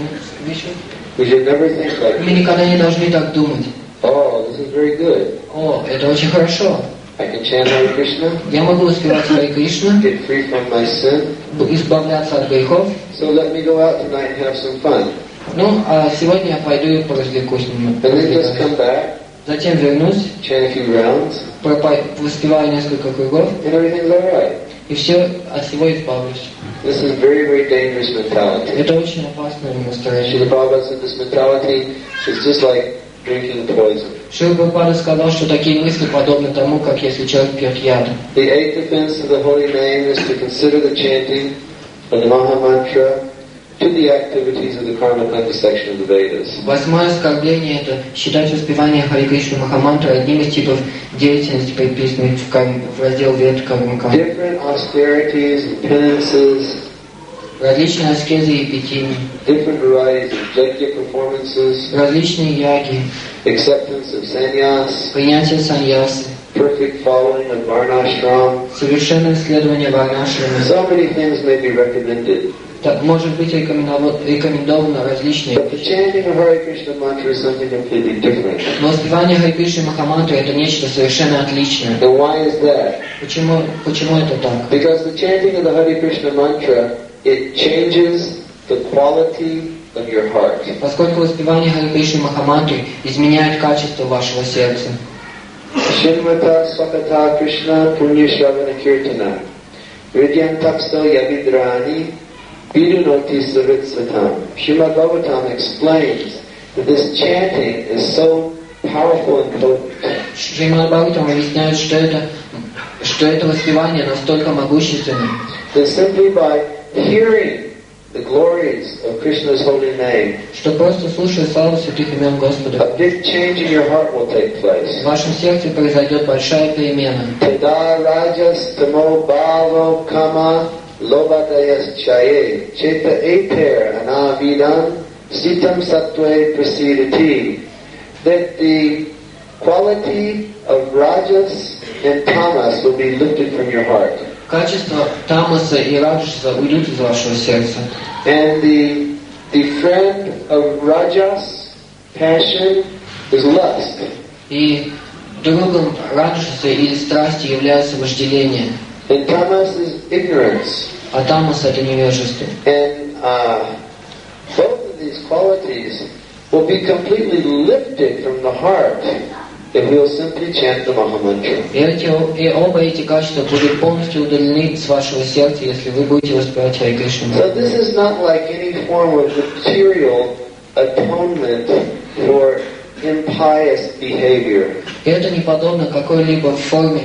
мы еще- We should never think like мы никогда не должны так думать. oh, this is very good. О, это очень хорошо. I can chant Hare Krishna, Я могу воспевать Хари Кришна, get free from my sin. избавляться от грехов. So let me go out tonight and have some fun. Ну, а сегодня я пойду и поразвлекусь немного. And then just come back, Затем вернусь, chant a few rounds, пропа- воспеваю несколько кругов, and everything's all right. и все, от всего избавлюсь. This is very, very dangerous mentality. Это очень опасное настроение. Srila Prabhupada said this mentality is just like drinking poison. Шрила Прабхупада сказал, что такие мысли подобны тому, как если человек пьет яд. The eighth offense to the holy name is to consider the chanting of the Maha Mantra to the activities of the Karmakanda section of the Vedas. Восьмое оскорбление – это считать воспевание Хари Кришны Махамантры одним из типов деятельности, предписанных в, карм, в раздел Вед Кармаканда. Different austerities and penances, Различные аскезы и пятины, different varieties of yajna performances, различные яги, acceptance of sannyas, принятие саньясы, perfect following of varnashram. совершенное исследование варнашрама. So many things may be recommended. Так, может быть рекомендовано, рекомендовано различные. But the chanting of Hare Krishna mantra is something completely different. Но воспевание Хари Кришны Махамантры – это нечто совершенно отличное. And why is that? Почему, почему это так? Because the chanting of the Hare Krishna mantra, it changes the quality of your heart. Поскольку воспевание Хари Кришны Махамантры изменяет качество вашего сердца. Shinmata Swakata Krishna Punya Shravana Kirtana Vidyam Taksto Yavidrani Vidunoti Savitsatam. Srimad Bhagavatam explains that this chanting is so powerful and potent. Шримад Бхагаватам объясняет, что это, что это воспевание настолько могущественно, That simply by hearing the glories of Krishna's holy name, что просто слушая славу святых имен Господа, a big change in your heart will take place. в вашем сердце произойдет большая перемена. Tada rajas tamo bhavo kama lobadayas chaye, cheta eper anavidam, sitam sattve prasidati. That the quality of rajas and tamas will be lifted from your heart. Качества тамаса и раджаса уйдут из вашего сердца. And the the friend of rajas, passion, is lust. И другом раджаса или страсти является вожделение. And tamas is ignorance. А тамас это невежество. And uh, both of these qualities will be completely lifted from the heart if we'll simply chant the Maha Mantra. И, эти, и оба эти качества будут полностью удалены с вашего сердца, если вы будете воспевать Харе Кришна. So this is not like any form of material atonement for impious behavior. И это не подобно какой-либо форме,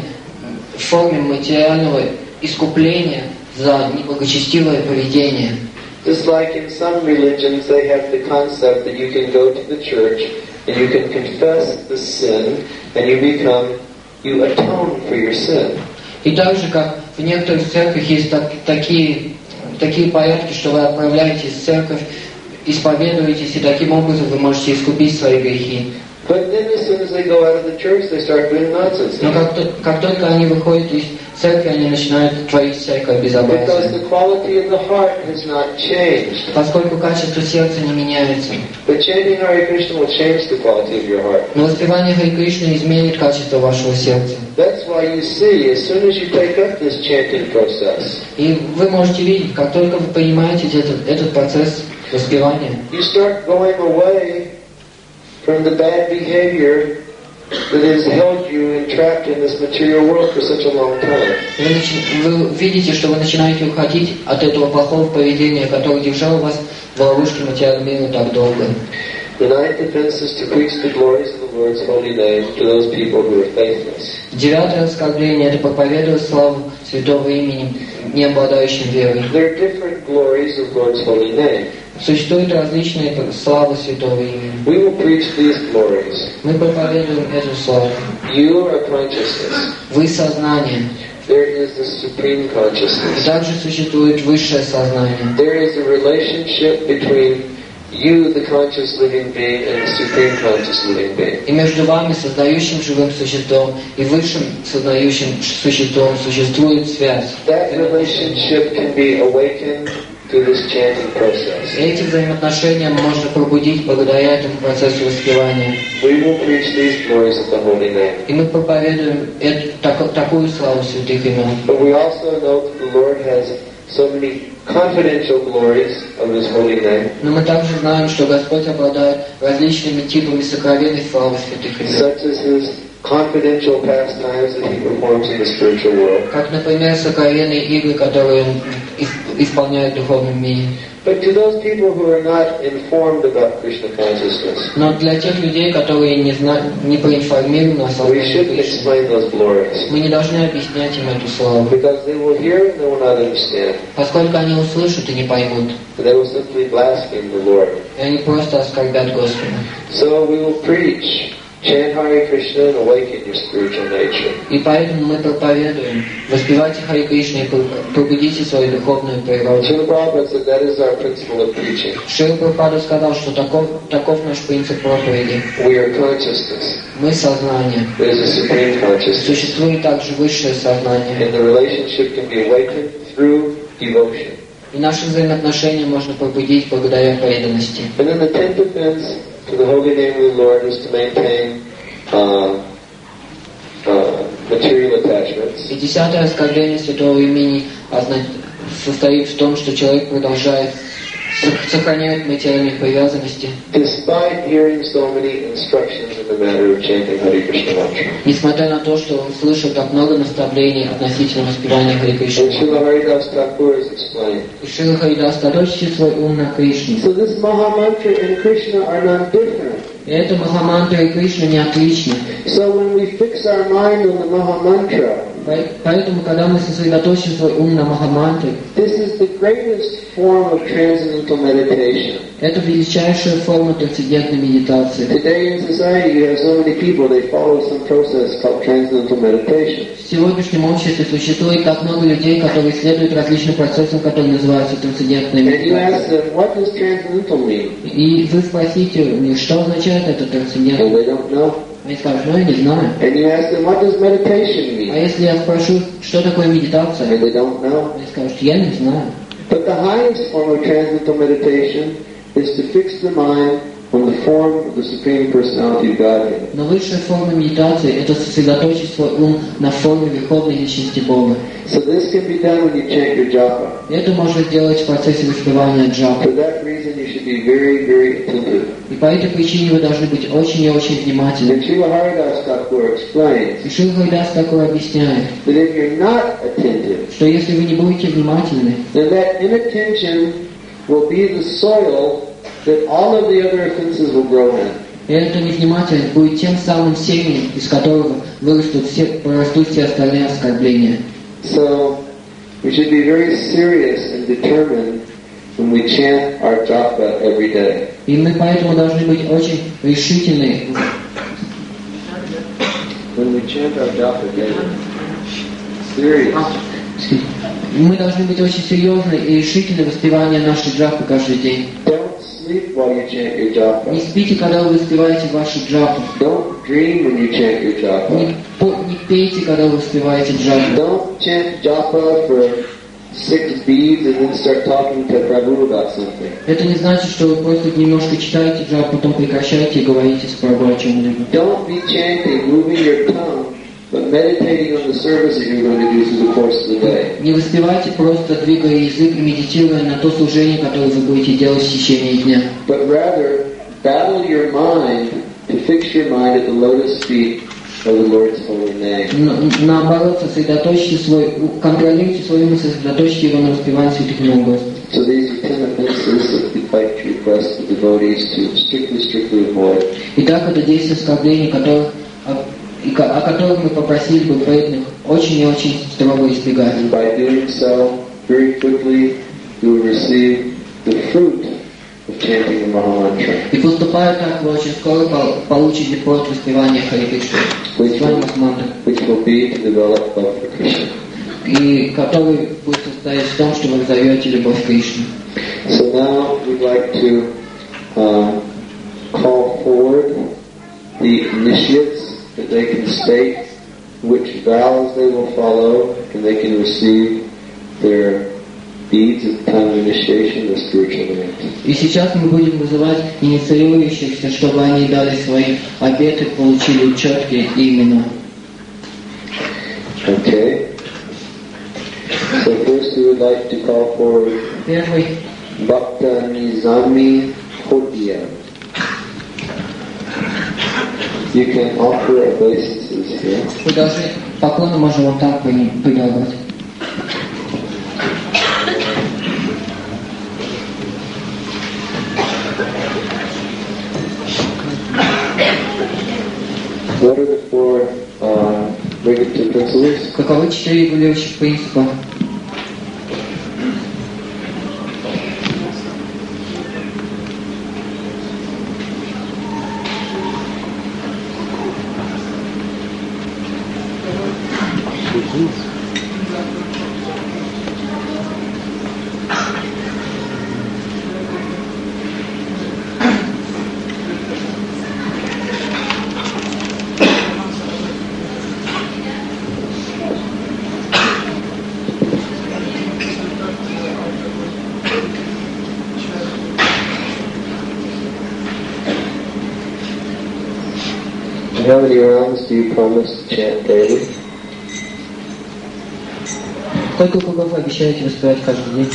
форме материального искупления за неблагочестивое поведение. Just like in some religions, they have the concept that you can go to the church and you can confess the sin and you become, you atone for your sin. И так же, как в некоторых церквях есть так, такие, такие порядки, что вы отправляетесь в церковь, исповедуетесь, и таким образом вы можете искупить свои грехи. But then as soon as they go out of the church, they start doing nonsense. Но как, как только они выходят из церкви, они начинают творить всякое безобразие. Because the quality of the heart has not changed. Поскольку качество сердца не меняется. But chanting Hare Krishna will change the quality of your heart. Но воспевание Харе Кришны изменит качество вашего сердца. That's why you see, as soon as you take up this chanting process, И вы можете видеть, как только вы понимаете этот, этот процесс воспевания, you start going away from the bad behavior that has held you entrapped in this material world for such a long time. Вы, начи- вы видите, что вы начинаете уходить от этого плохого поведения, которое держало вас в ловушке материального мира так долго. The ninth offense is to preach the glories of the Lord's holy name to those people who are faithless. Девятое оскорбление – это проповедовать славу святого имени, не обладающим верой. There are different glories of Lord's holy name. Существуют различные славы святого имени. We will preach these glories. Мы проповедуем эту славу. You are consciousness. Вы сознание. There is the supreme consciousness. Также существует высшее сознание. There is a relationship between you, the conscious living being, and the supreme conscious living being. И между вами, создающим живым существом, и высшим сознающим существом, существует связь. That relationship can be awakened through this chanting process. И эти взаимоотношения можно пробудить благодаря этому процессу воспевания. We will preach these glories of the holy name. И мы проповедуем эту, так, такую славу святых имен. But we also know that the Lord has so many confidential glories of His holy name, Но мы также знаем, что Господь обладает различными типами сокровенной славы святых имен. such as His confidential pastimes that He performs in the spiritual world. Как, например, сокровенные игры, которые Он исполняет в духовном мире. But to those people who are not informed about Krishna consciousness, Но для тех людей, которые не, зна... не проинформированы о we славе shouldn't Кришны, explain those glories, мы не должны объяснять им эту славу, because they will hear and they will not understand. поскольку они услышат и не поймут. They will simply blaspheme the Lord. И они просто оскорбят Господа. So we will preach, chant Hare Krishna and awaken your spiritual nature. И поэтому мы проповедуем: воспевайте Харе Кришну и пробудите свою духовную природу. Srila Prabhupada said that is our principle of preaching. Шрила Прабхупада сказал, что таков, таков наш принцип проповеди. We are consciousness. Мы сознание. There is a supreme consciousness. Существует также высшее сознание. And the relationship can be awakened through devotion. И наши взаимоотношения можно пробудить благодаря преданности. And then the tenth offense to the holy name of the Lord is to maintain uh, uh, material attachments. И десятое оскорбление святого имени состоит в том, что человек продолжает сохраняет материальные привязанности. Despite hearing so many instructions in the matter of chanting Hare Krishna mantra. Несмотря на то, что он слышал так много наставлений относительно воспевания Харе Кришны. And Srila Haridas Thakur has explained. И Шрила Харидас сосредоточит свой ум на Кришне. So this Maha Mantra and Krishna are not different. И это Махамантра и Кришна не отличны. So when we fix our mind on the Maha Mantra, Поэтому, когда мы сосредоточим свой ум на Махамантре, this is the greatest form of transcendental meditation. это величайшая форма трансцендентной медитации. Today in society you have so many people, they follow some process called transcendental meditation. В сегодняшнем обществе существует так много людей, которые следуют различным процессам, которые называются трансцендентной And you ask медитацией. them, what does transcendental mean? И вы спросите у них, что означает это And трансцендентное? they don't know. Они скажут, ну я не знаю. And you ask them, what does meditation А mean? если я спрошу, что такое медитация? And they don't know. Они скажут, я не знаю. But the highest form of transcendental meditation is to fix the mind on the form of the Supreme Personality of Godhead. Но высшая форма медитации – это сосредоточить свой ум на форме Верховной Личности Бога. So this can be done when you chant your japa. И это можно сделать в процессе воспевания For джапы. that reason you should be very, very attentive. И по этой причине вы должны быть очень и очень внимательны. And Srila Haridas Thakur explains И Шрила Харидас Такур объясняет, that if you're not attentive, что если вы не будете внимательны, then that inattention will be the soil that all of the other offenses will grow in. и эта невнимательность будет тем самым семенем, из которого вырастут все, прорастут все остальные оскорбления. So we should be very serious and determined when we chant our japa every day. И мы поэтому должны быть очень решительны, When we chant our japa daily, serious. мы должны быть очень серьезны и решительны в воспевании нашей джапы каждый день. Don't sleep while you chant your Не japa. спите, когда вы воспеваете вашу джапу. Don't dream when you chant your Не, japa. по- не пейте, когда вы воспеваете джапу. Don't chant japa for six beads and then start talking to Prabhu about something. Это не значит, что вы просто немножко читаете джапу, потом прекращаете и говорите с Прабху о чем-либо. Don't be chanting, moving your tongue, but meditating on the service that you're going to do through the course of the day. Не воспевайте, просто двигая язык и медитируя на то служение, которое вы будете делать в течение дня. But rather, battle your mind to fix your mind at the lotus feet of the Lord's holy name. На- Наоборот, сосредоточьте свой, контролируйте свою мысль, сосредоточьте его на воспевании святых имен Господа. So these are ten offenses that we'd like to request the devotees to strictly, strictly avoid. Итак, это десять оскорблений, которых, о, и ко- о которых мы попросили бы преданных очень и очень строго избегать. And by doing so, very quickly, you will receive the fruit of chanting the Mahamantra, И поступая так, вы очень скоро пол- получите плод воспевания Хари Кришны, which воспевания will, Махамантры, which will be to develop love for Krishna. и который будет состоять в том, что вы разовьете любовь к Кришне. So now we'd like to uh, call forward the initiates that they can state which vows they will follow, and they can receive their beads at the time of initiation, the spiritual names. И сейчас мы будем вызывать инициирующихся, чтобы они дали свои обеты, получили четкие имена. Okay. So first we would like to call forward Первый Bhakta Nizami Hodia. You can offer obeisances here. вы должны поклоны можно вот так при- предлагать. What are the four uh, regulative principles? Каковы четыре регулирующих принципа? And how many rounds do you promise to chant daily? Сколько кругов вы обещаете воспевать каждый день?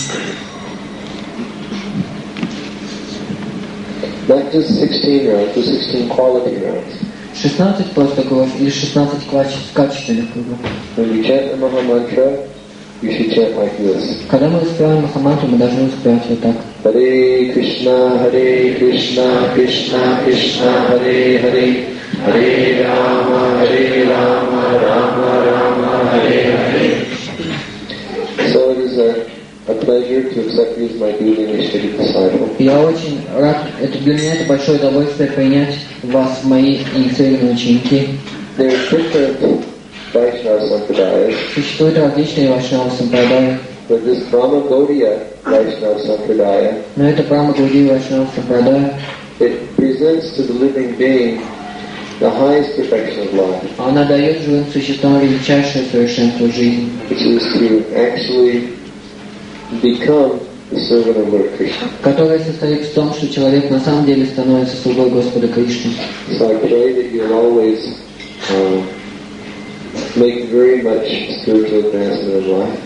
Not just sixteen rounds, but sixteen quality rounds. шестнадцать просто кругов или шестнадцать каче- качественных кругов? When you chant the Maha Mantra, you should chant like this. Когда мы воспеваем Махамантру, мы должны воспевать вот так. Hare Krishna, Hare Krishna, Krishna Krishna, Hare Hare, Hare Rama, Hare Rama, Rama Rama, Hare Hare. So it is a, a pleasure to accept you as my duly initiated disciple. Я очень рад, это для меня это большое удовольствие принять вас в мои инициированные ученики. There are different Vaishnava Sampradayas. Существуют различные вайшнава сампрадаи, But this Brahma Gaudiya Vaishnava Sampradaya, но это Брахма Гаудия вайшнава сампрадая, it presents to the living being the highest perfection of life, она дает живым существам величайшее совершенство жизни, which is to actually become the servant of Lord Krishna. которое состоит в том, что человек на самом деле становится слугой Господа Кришны. So I pray that you'll always uh, make very much spiritual advancement in life.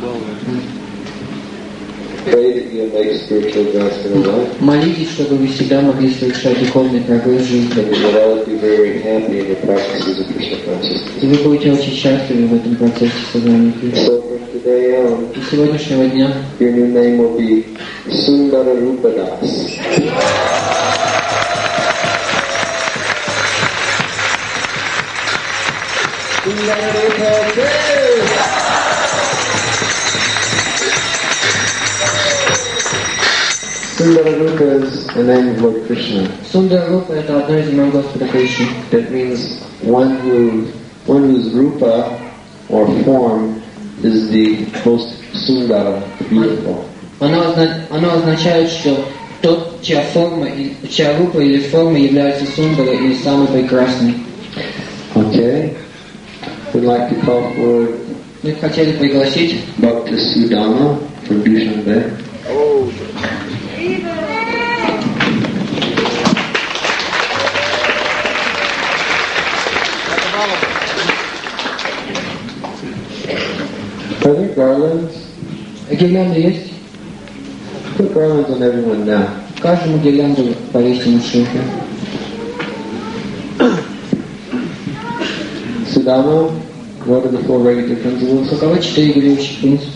Pray that you'll make spiritual advancement in life. Молитесь, чтобы вы всегда могли совершать духовный прогресс в жизни. And you'll always be very happy in your practices of Krishna consciousness. И вы будете очень счастливы в этом процессе сознания Кришны. So from today on, И с сегодняшнего дня your new name will be Sundara Rupadas. Sundara Rupadas. Sundara Rupa is the name of Lord Krishna. Сундара Рупа — это одно из имен Господа Кришны. It means one who, one whose rupa or form is the most sundara, beautiful. Оно, озна... Оно означает, что тот, чья форма, и- чья рупа или форма является сундара или самой прекрасной. Okay, we'd like to call forward Мы хотели пригласить Bhakti Sudama from Dushanbe. Are there garlands? гирлянды есть? Put garlands on everyone now. Каждому гирлянду повесим на шею. Sudama, what are the four regular principles? Каковы четыре регулирующих принципа?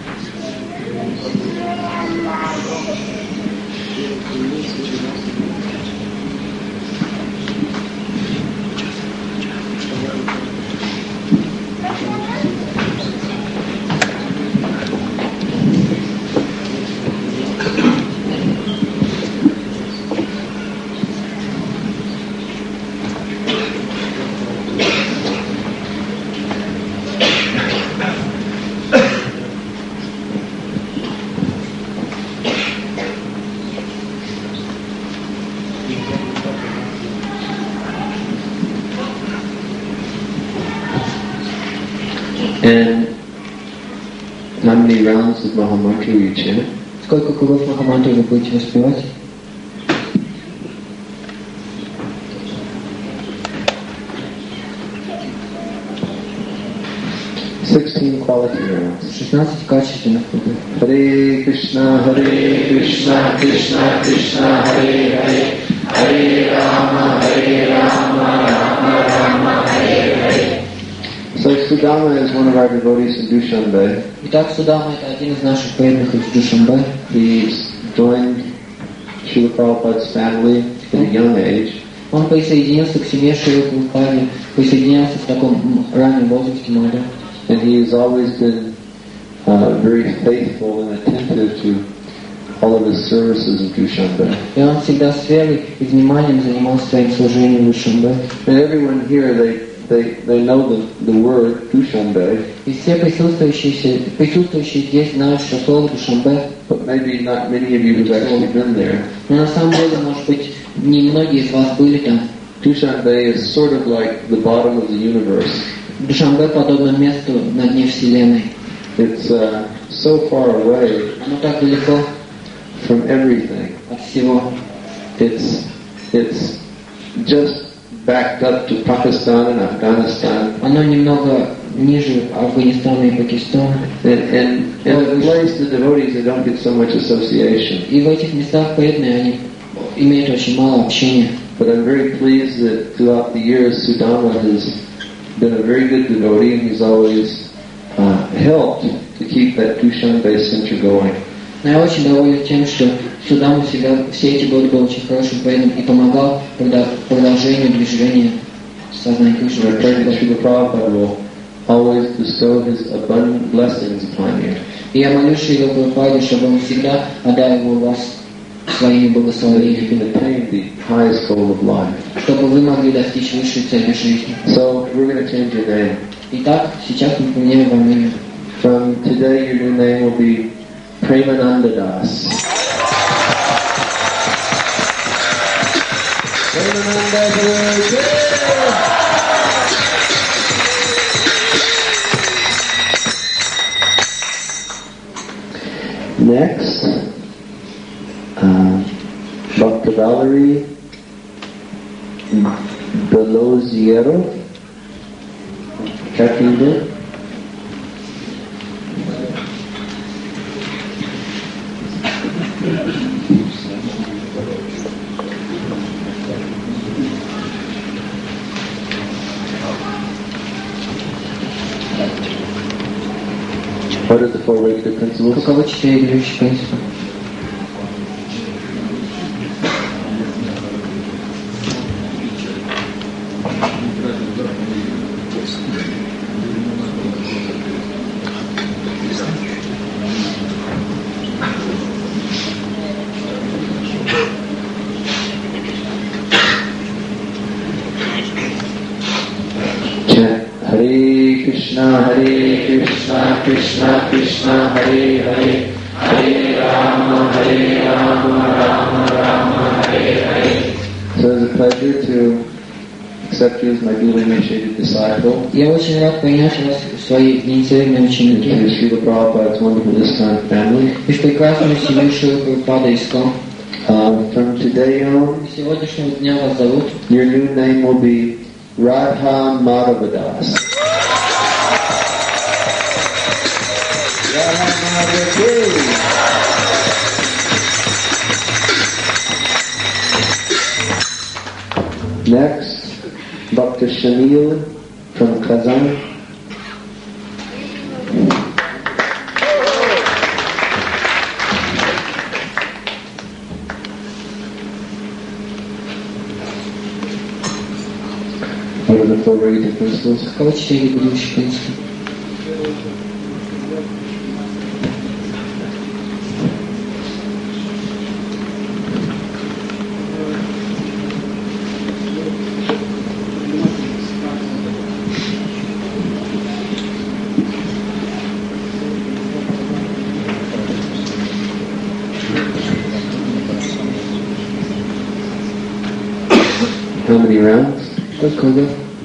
And how many rounds of Mahamantra you chant? Сколько кругов Махамантры вы будете воспевать? Sixteen quality rounds. шестнадцать качественных кругов. Hare Krishna, Hare Krishna, Krishna Krishna, Hare Hare, Hare Rama, Hare Rama, Rama Rama, Hare Hare. So Sudama is one of our devotees in Dushanbe. Итак, Судама — это один из наших преданных из Душанбе. He joined Srila Prabhupada's family at a young age. Он присоединился к семье Шрилы Прабхупады, присоединялся в таком м, раннем возрасте молодом. And he has always been uh, very faithful and attentive to all of his services in Dushanbe. И он всегда с верой и вниманием занимался своим служением в Душанбе. And everyone here, they, they, they know the, the word Dushanbe, И все присутствующие, присутствующие здесь знают, что слово Душанбе, but maybe not many of you have actually been there. но на самом деле, может быть, немногие из вас были там. Dushanbe is sort of like the bottom of the universe. Душанбе подобно месту на дне Вселенной. It's uh, so far away Оно так далеко from everything. от всего. It's, it's just backed up to Pakistan and Afghanistan. Оно немного ниже Афганистана и Пакистана. And, and, and the place, the devotees, they don't get so much association. И в этих местах преданные, они имеют очень мало общения. But I'm very pleased that throughout the years, Sudama has been a very good devotee, and he's always uh, helped to keep that Dushanbe center going. Но я очень доволен тем, что Судама всегда все эти годы был очень хорошим преданным и помогал продолжению движения сознания Кришны. And I pray that Srila Prabhupada will always bestow His abundant blessings upon you. И я молюсь Шрила Прабхупаде, чтобы он всегда одаривал вас своими So that you благословениями, can attain the highest goal of life. чтобы вы могли достичь высшей цели жизни. So we're going to change your name. Итак, сейчас мы поменяем вам имя. From today, your new name will be Premananda Das. Premananda Das. Next, uh, Doctor Valerie Beloziero, Cathedral. What are the four regular principles? Каковы четыре регулирующих принципа? Hare Krishna, Hare Krishna, Krishna Krishna, Hare Hare, Hare Rama, Hare Rama, Rama Rama, Hare Hare. So it's a pleasure to accept you as my duly initiated disciple. Я очень рад принять вас в свои инициированные ученики. And Srila Prabhupada's wonderful ISKCON family. И в прекрасную семью Шрилы Прабхупады ISKCON. Uh, from today on, С сегодняшнего дня вас зовут. your new name will be Radha Madhavadas. Radha Madhavadas. Next, Doctor Shamil from Kazan. What are the four regular principles? Каковы четыре регулирующих принципа? How many rounds? Сколько идет?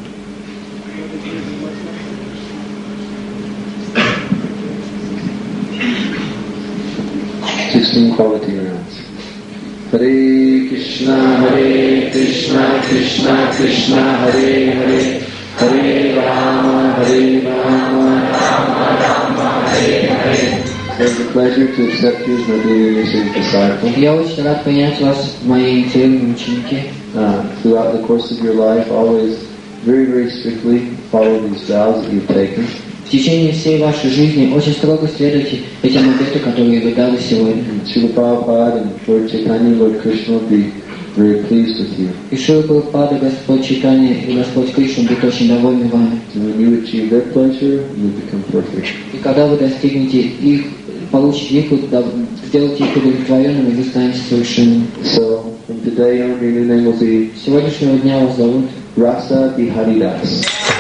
Sixteen quality rounds. Hare Krishna, Hare Krishna, Krishna Krishna, Hare Hare, Hare Rama, Hare Rama, Rama Rama, Hare Hare. It's a pleasure to accept you as my duly initiated disciple. Я очень рад принять вас в мои инициированные ученики. Uh, throughout the course of your life, always very, very strictly follow these vows that you've taken. В течение всей вашей жизни очень строго следуйте этим обетам, которые вы дали сегодня. And Srila Prabhupada and Lord Chaitanya, Lord Krishna will be very pleased with you. И Шрила Прабхупада, Господь Чайтанья и Господь Кришна будут очень довольны вами. And when you achieve their pleasure, you become perfect. И когда вы достигнете их, получите их, сделайте их удовлетворенными, и вы станете совершенными. So, from today on, your new name will be С сегодняшнего дня вас зовут Rasa Biharidas.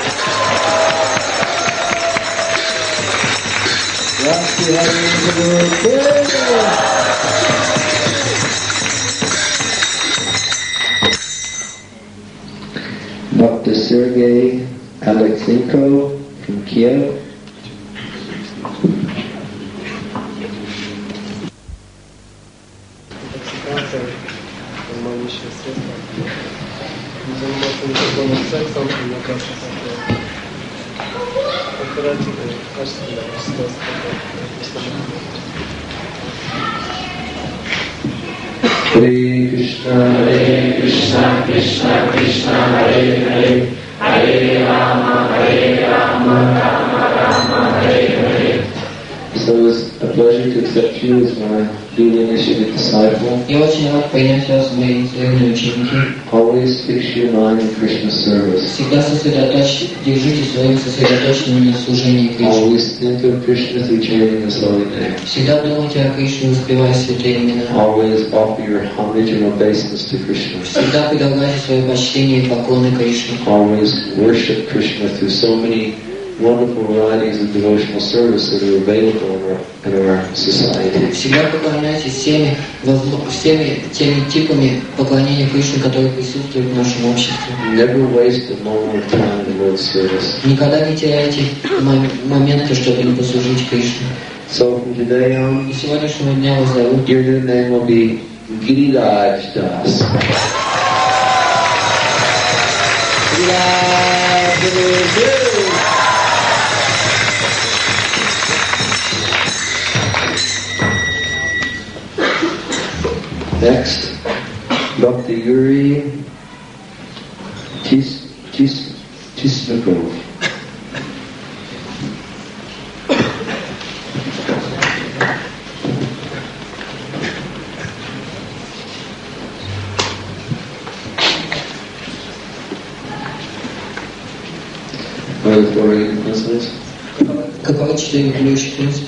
Doctor Sergei Alexenko from Kiev. Нормальнейшее средство. Не заниматься незаконным сексом и не качаться. Оперативно, качественно, Hare Krishna, Hare Krishna, Krishna Krishna, Hare Hare, Hare Rama, Hare Rama, Rama Rama, Hare Hare. So it's a pleasure to accept you as my duly initiated disciple. Я очень рад принять вас в мои целые ученики. Always fix your mind in Krishna's service. Всегда сосредоточьте, держите своим сосредоточенным на служении Кришне. Always think of Krishna through chanting His holy name. Всегда думайте о Кришне, воспевая святые имена. Always offer your homage and obeisance to Krishna. Всегда предлагайте свое почтение и поклоны Кришне. Always worship Krishna through so many wonderful varieties of devotional service that are available in our, in our society. Всегда поклоняйтесь всеми, всеми теми типами поклонения Кришне, которые присутствуют в нашем обществе. Never waste a moment of time in Lord's service. Никогда не теряйте моменты, чтобы не послужить Кришне. So from today on, И сегодняшнего дня вас зовут. your new name will be Giriraj Das. Next, Bhakti Yuri Tis Tis Tismakov. What are the four reading principles? Каковы четыре ключи принципа?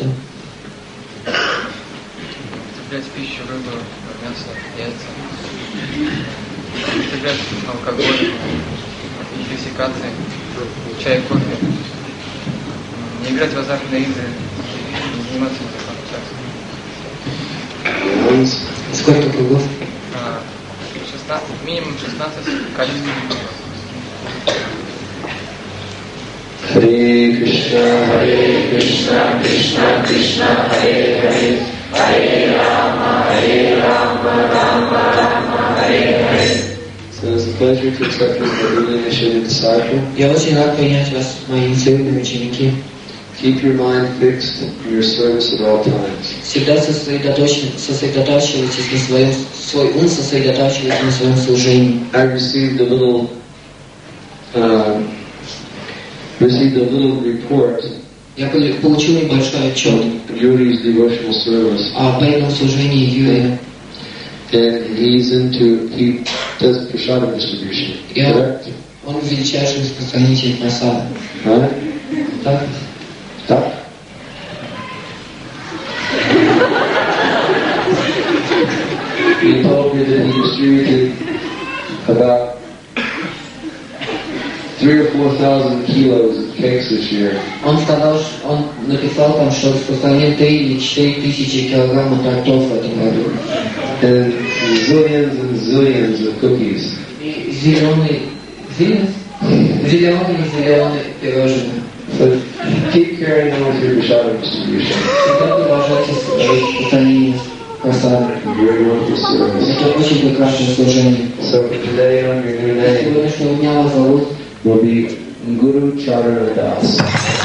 Употреблять пищу, рыбу, мясо, яйца. Употреблять алкоголь, интоксикации, чай, кофе. Не играть в азартные игры, не заниматься незаконным сексом. Сколько кругов? шестнадцать, минимум шестнадцать качественных кругов. Hare Krishna, Hare Krishna, Krishna Krishna, Hare Hare, Hare Rama, Hare Rama, Rama Rama, Hare Hare. So it's a pleasure to accept you as my newly initiated disciple. Я очень рад принять вас, мои инициированные ученики. Keep your mind fixed in your service at all times. Всегда сосредоточен- сосредотачивайтесь на своем, свой ум сосредотачивайте на своем служении. I received a little, uh, received a little report Я пол- получил небольшой отчет on Yuri's devotional service, о преданном служении Юрия. and he's into, he does prasada distribution, Yeah. correct? Он величайший распространитель просада. Right? Так? Stop. He told me that he distributed about three or four thousand kilos of cakes this year. Он сказал, что он написал там, что распространил три или четыре тысячи килограммов тортов в этом году. And zillions and zillions of cookies. И зеленый, зеленый, зеленый, зеленый пирожные. So keep carrying on with your prasada distribution. Всегда продолжайте распространение просады. Very wonderful service. Это очень прекрасное служение. So from today on, your new С name сегодняшнего дня вас зовут will be Guru Charana Das.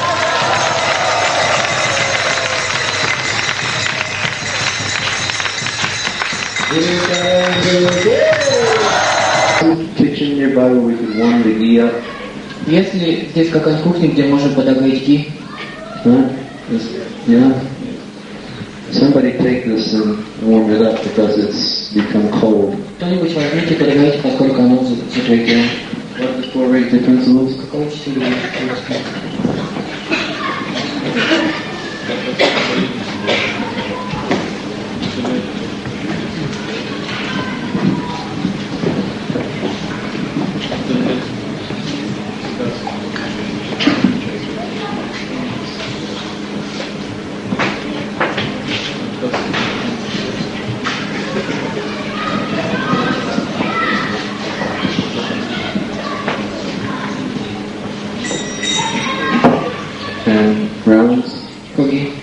Kitchen nearby where we can warm the ghee up. Есть ли здесь какая-нибудь кухня, где можно подогреть ги? Huh? Just, yeah. Somebody take this and warm it up because it's become cold. Кто-нибудь возьмите, подогрейте, поскольку оно затвердело. What are the four rate principles? Какого четыре принципа? And rounds? Круги.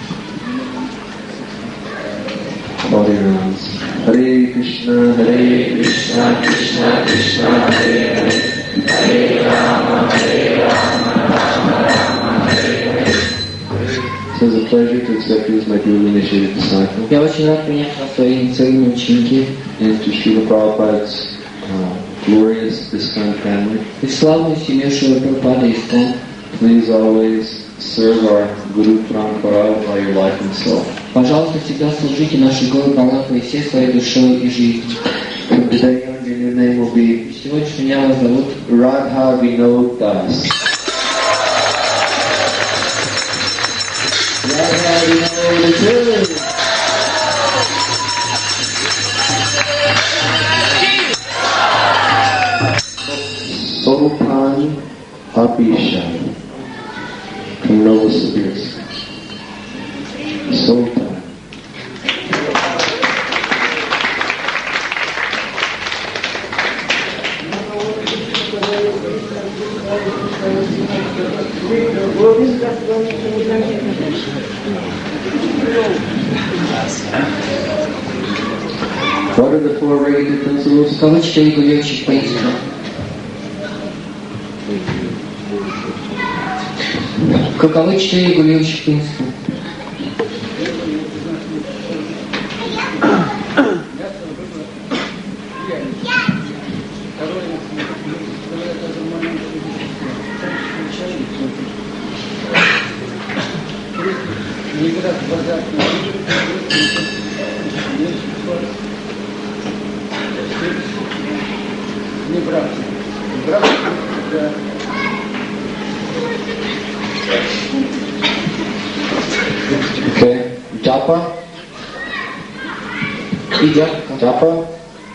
Body rounds. Hare Krishna, Hare Krishna, Krishna Krishna, Hare Hare, Hare Rama, Hare Rama, Rama Rama, Hare Hare. So it's a pleasure to accept you as my duly initiated disciple. Я очень рад принять вас в свои инициированные ученики. And to Srila Prabhupada's uh, glorious ISKCON family. И славную семью Шрилы Прабхупады Искон. Please always serve our Guru Parampara by your life and soul. Пожалуйста, всегда служите нашей Гуру Парампаре всей своей душой и жизнью. From today on, your new name will be С сегодняшнего дня вас зовут Radha Vinod Das. Radha Vinod Das. Sultan Abhishek from Novosibirsk. Sultan. What are the four regulative principles? Каковы четыре регулирующих принципа? Каковы четыре регулирующих принципа? Okay. Japa. Japa.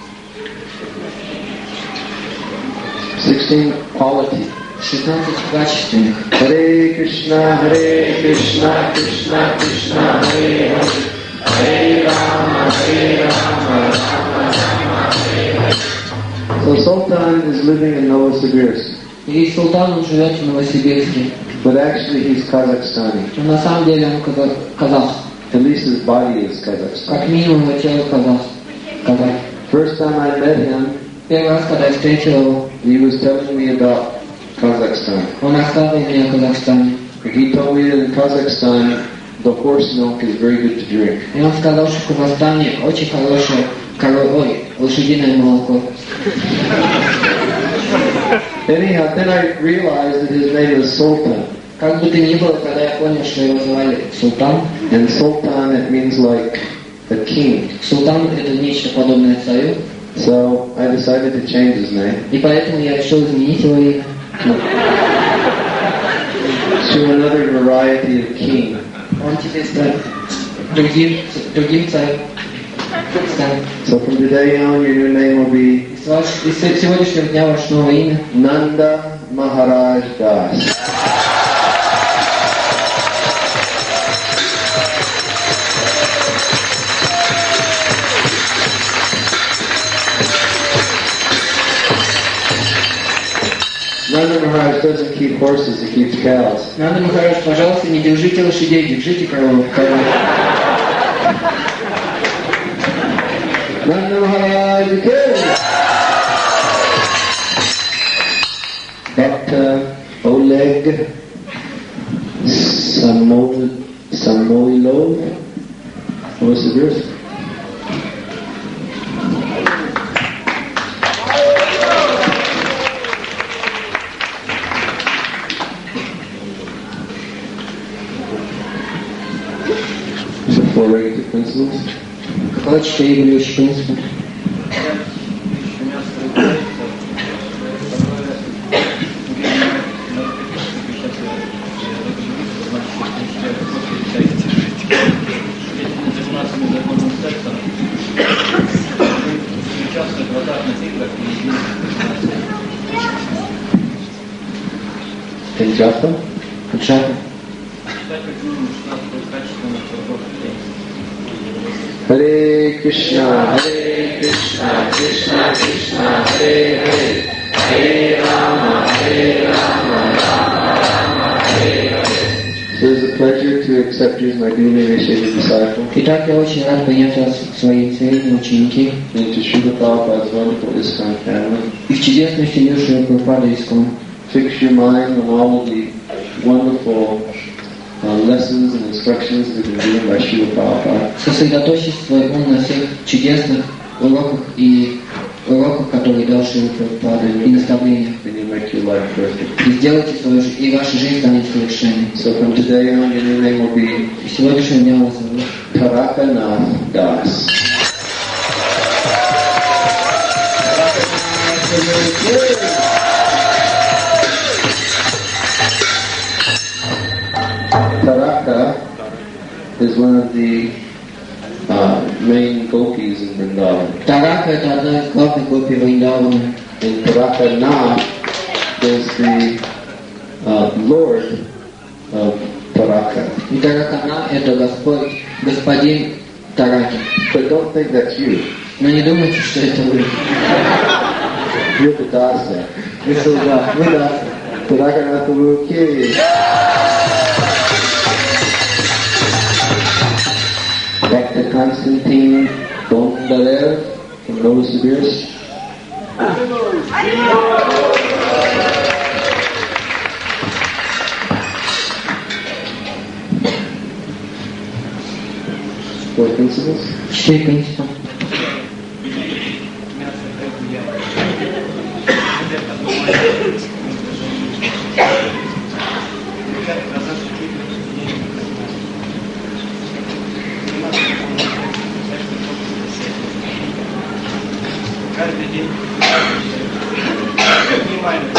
Sixteen quality. шестнадцать качественных. Hare Krishna, Hare Krishna, Krishna Krishna, Hare Hare, Hare Rama, Hare Rama, Rama Rama, Hare Hare. So Sultan is living in Novosibirsk. И Султан, он живет в Новосибирске. But actually he's Kazakhstani. Но на самом деле он казах. казах. At least his body is Kazakhstani. Как минимум его тело казах. казах. First time I met him, Первый раз, когда я встретил его, he was telling me about Kazakhstan. он рассказывал мне о Казахстане. He told me that in Kazakhstan, the horse milk is very good to drink. И он сказал, что в Казахстане очень хорошее коро... Ой, лошадиное молоко. Anyhow, then I realized that his name is Sultan. Как бы то ни было, когда я понял, что его звали Султан, And Sultan, it means like a king. Султан это нечто подобное царю, So I decided to change his name и поэтому я решил изменить его имя to another variety of king. Он теперь станет другим, другим царем. Станет. So from today on, your new name will be И с, ваш, и с сегодняшнего дня ваше новое имя Nanda Maharaj Das. Nanda Maharaj doesn't keep horses, he keeps cows. Нанда Махарадж, пожалуйста, не держите лошадей, держите корову. Nanda Maharaj is Doctor Oleg Samoil Samoilov. What's the verse? Four regulative principles. Каковы четыре регулирующих принципа? In Japa? Джапа. Hare Krishna, Hare Krishna, Krishna Krishna, Hare Hare, Hare Rama, Hare Rama, Rama Rama, Hare Hare. So it is a pleasure to accept you as my duly initiated disciple. Итак, я очень рад принять вас в свои цельные ученики Into Srila Prabhupada's wonderful ISKCON family. и в чудесную семью Шрила Прабхупады Искон. Fix your mind on all of the wonderful uh, lessons and instructions that have been given by Srila Prabhupada. Сосредоточить свой ум на всех чудесных уроках и уроках, которые дал Шрила Прабхупада, и наставлениях. And you make your life perfect. И сделайте свою жизнь, и ваша жизнь станет совершенной. So from today on, your new name will be И сегодняшнего дня вас зовут Tarakanath Das. Taraka is one of the uh, main gopis in Vrindavan. Тарака — это одна из главных гопи Вриндавана. And Tarakanath is the uh, Lord of Taraka. И Таракана — это Господь, господин Тараки. But don't think that's you. Но не думайте, что это вы. You're the Dasa. Вы солдат, вы да. Tarakanath Uruki. Doctor Konstantin Bondarev from Novosibirsk. Four principles. Четыре принципа. Каждый день внимание.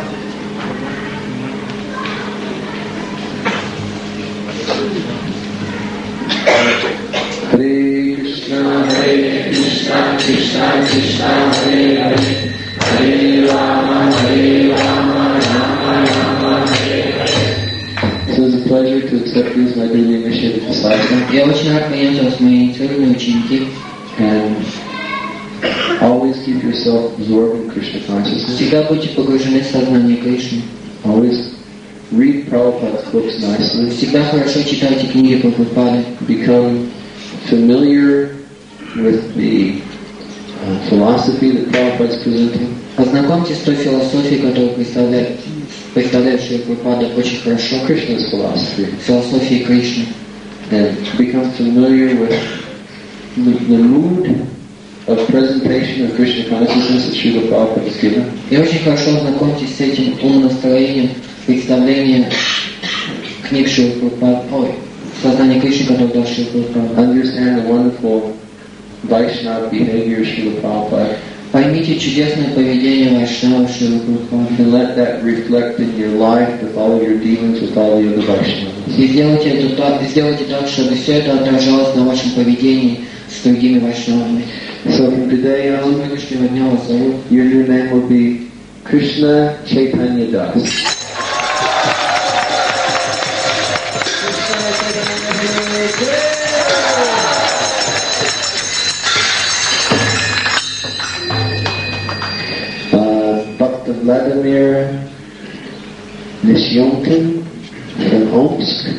Hare Krishna, Hare Krishna, Krishna Krishna, Hare Hare, Hare Rama, Hare Rama, Rama Rama, Hare Hare. So it's a pleasure to accept you as my duly initiated disciple. Я очень рад принять вас, мои инициированные ученики. And always keep yourself absorbed in Krishna consciousness. Всегда будьте погружены в сознание Кришны. Always read Prabhupada's books nicely. Всегда хорошо читайте книги Прабхупады. Become familiar with the uh, philosophy that Prabhupada is presenting. Познакомьтесь с той философией, которую представляет, представляет Шрила Прабхупада очень хорошо. Krishna's philosophy. Философией Кришны. And become familiar with the, the mood of presentation of Krishna consciousness that Srila Prabhupada has given. И очень хорошо ознакомьтесь с этим умонастроением представления книг Шрила Прабхупады, ой, сознания Кришны, которое дал Шрила Прабхупада. Understand the wonderful Vaishnava behavior of Srila Prabhupada. Поймите чудесное поведение Вайшнава Шрила Прабхупады. And let that reflect in your life with all of your dealings with all the other Vaishnavas. И сделайте, это так, сделайте так, чтобы все это отражалось на вашем поведении с другими Вайшнавами. So from today С on, сегодняшнего дня вас зовут your new name will be Krishna Chaitanya Das. Uh, Bhakta Vladimir Nisyonkin from Omsk.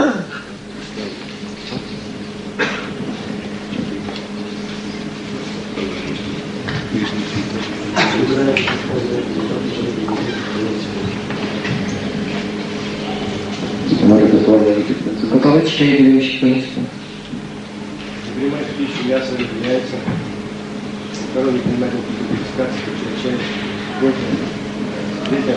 Каковы четыре берущих принципа? Принимать пищу, мясо, яйца. Второй, не принимать какие-то пестикации, чай, кофе. Третье.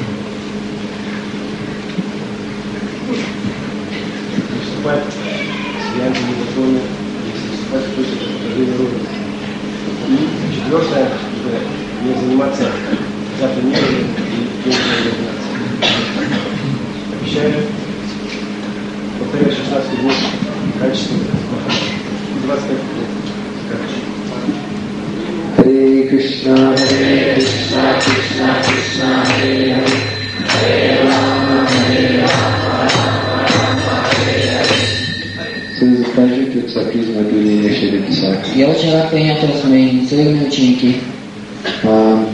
Не вступать с янтами в законы, если вступать в точку покажения рода. И четвертое, не заниматься запоминанием и денежной организацией. Обещаю повторять шестнадцать дней качественно, двадцать пять дней качественно. Hare Krishna, Hare Krishna, Krishna Krishna, Hare Hare, Hare Rama, Hare Rama, Rama Rama, Hare Hare. So it is a pleasure to accept you as my duly initiated disciple. Я очень рад принять вас, мои инициированные ученики. Um,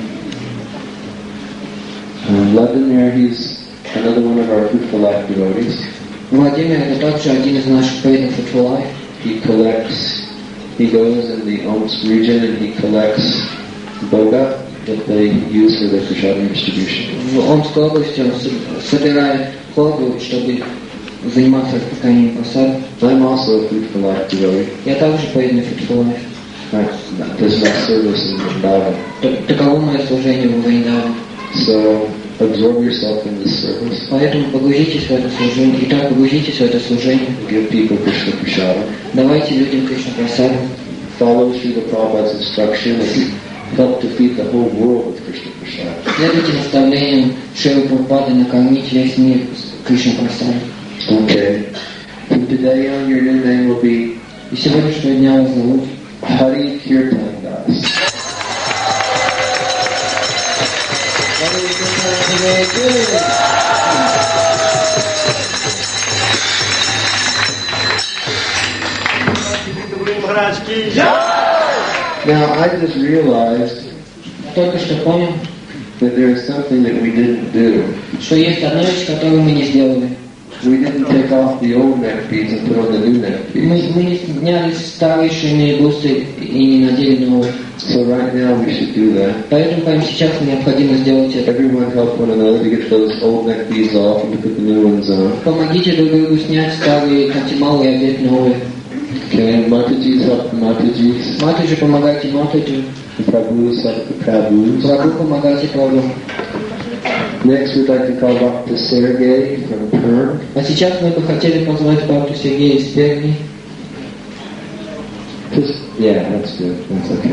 uh, Vladimir, he's another one of our Fruitful Life devotees. Владимир — это также один из наших преданных Fruitful Life. He collects, he goes in the Omsk region and he collects boga that they use for their prasada distribution. В Омской области он собирает хлопья, чтобы заниматься распространением просад. I'm also a Fruitful Life devotee. Я также преданный Fruitful Life. There's no service in Vrindavan. Таково мое служение в Вриндаване. So absorb yourself in this service. Поэтому погрузитесь в это служение. Итак, погрузитесь в это служение. Give people Krishna Prasada. Давайте людям Кришна Прасаду. Follow Srila Prabhupada's instruction and help to feed the whole world with Krishna Prasada. Следуйте наставлениям Шрилы Прабхупады накормить весь мир Кришна Прасадой. Okay. From today on, your new name will be И сегодняшнего дня вас зовут Hari Kirtan Das. Now, I just realized только что понял, that there is something that we didn't do. что есть одна вещь, которую мы не сделали. We didn't take off the old neck beads and put on the new neck Мы, beads. мы не сняли старые шейные бусы и не надели новые. So right now we should do that. Поэтому прямо сейчас необходимо сделать это. Everyone help one another to get those old neck beads off and to put the new ones on. Помогите друг другу снять старые кантималы и одеть новые. Okay, Mataji's help the Mataji's. Матаджи, помогайте Матаджи. The Prabhu's help the Prabhu's. Прабху, помогайте Прабху. Next we'd like to call Doctor Sergey from Perm. А сейчас мы бы хотели позвать Бхакту Сергея из Перми. Just, yeah, that's good. That's okay.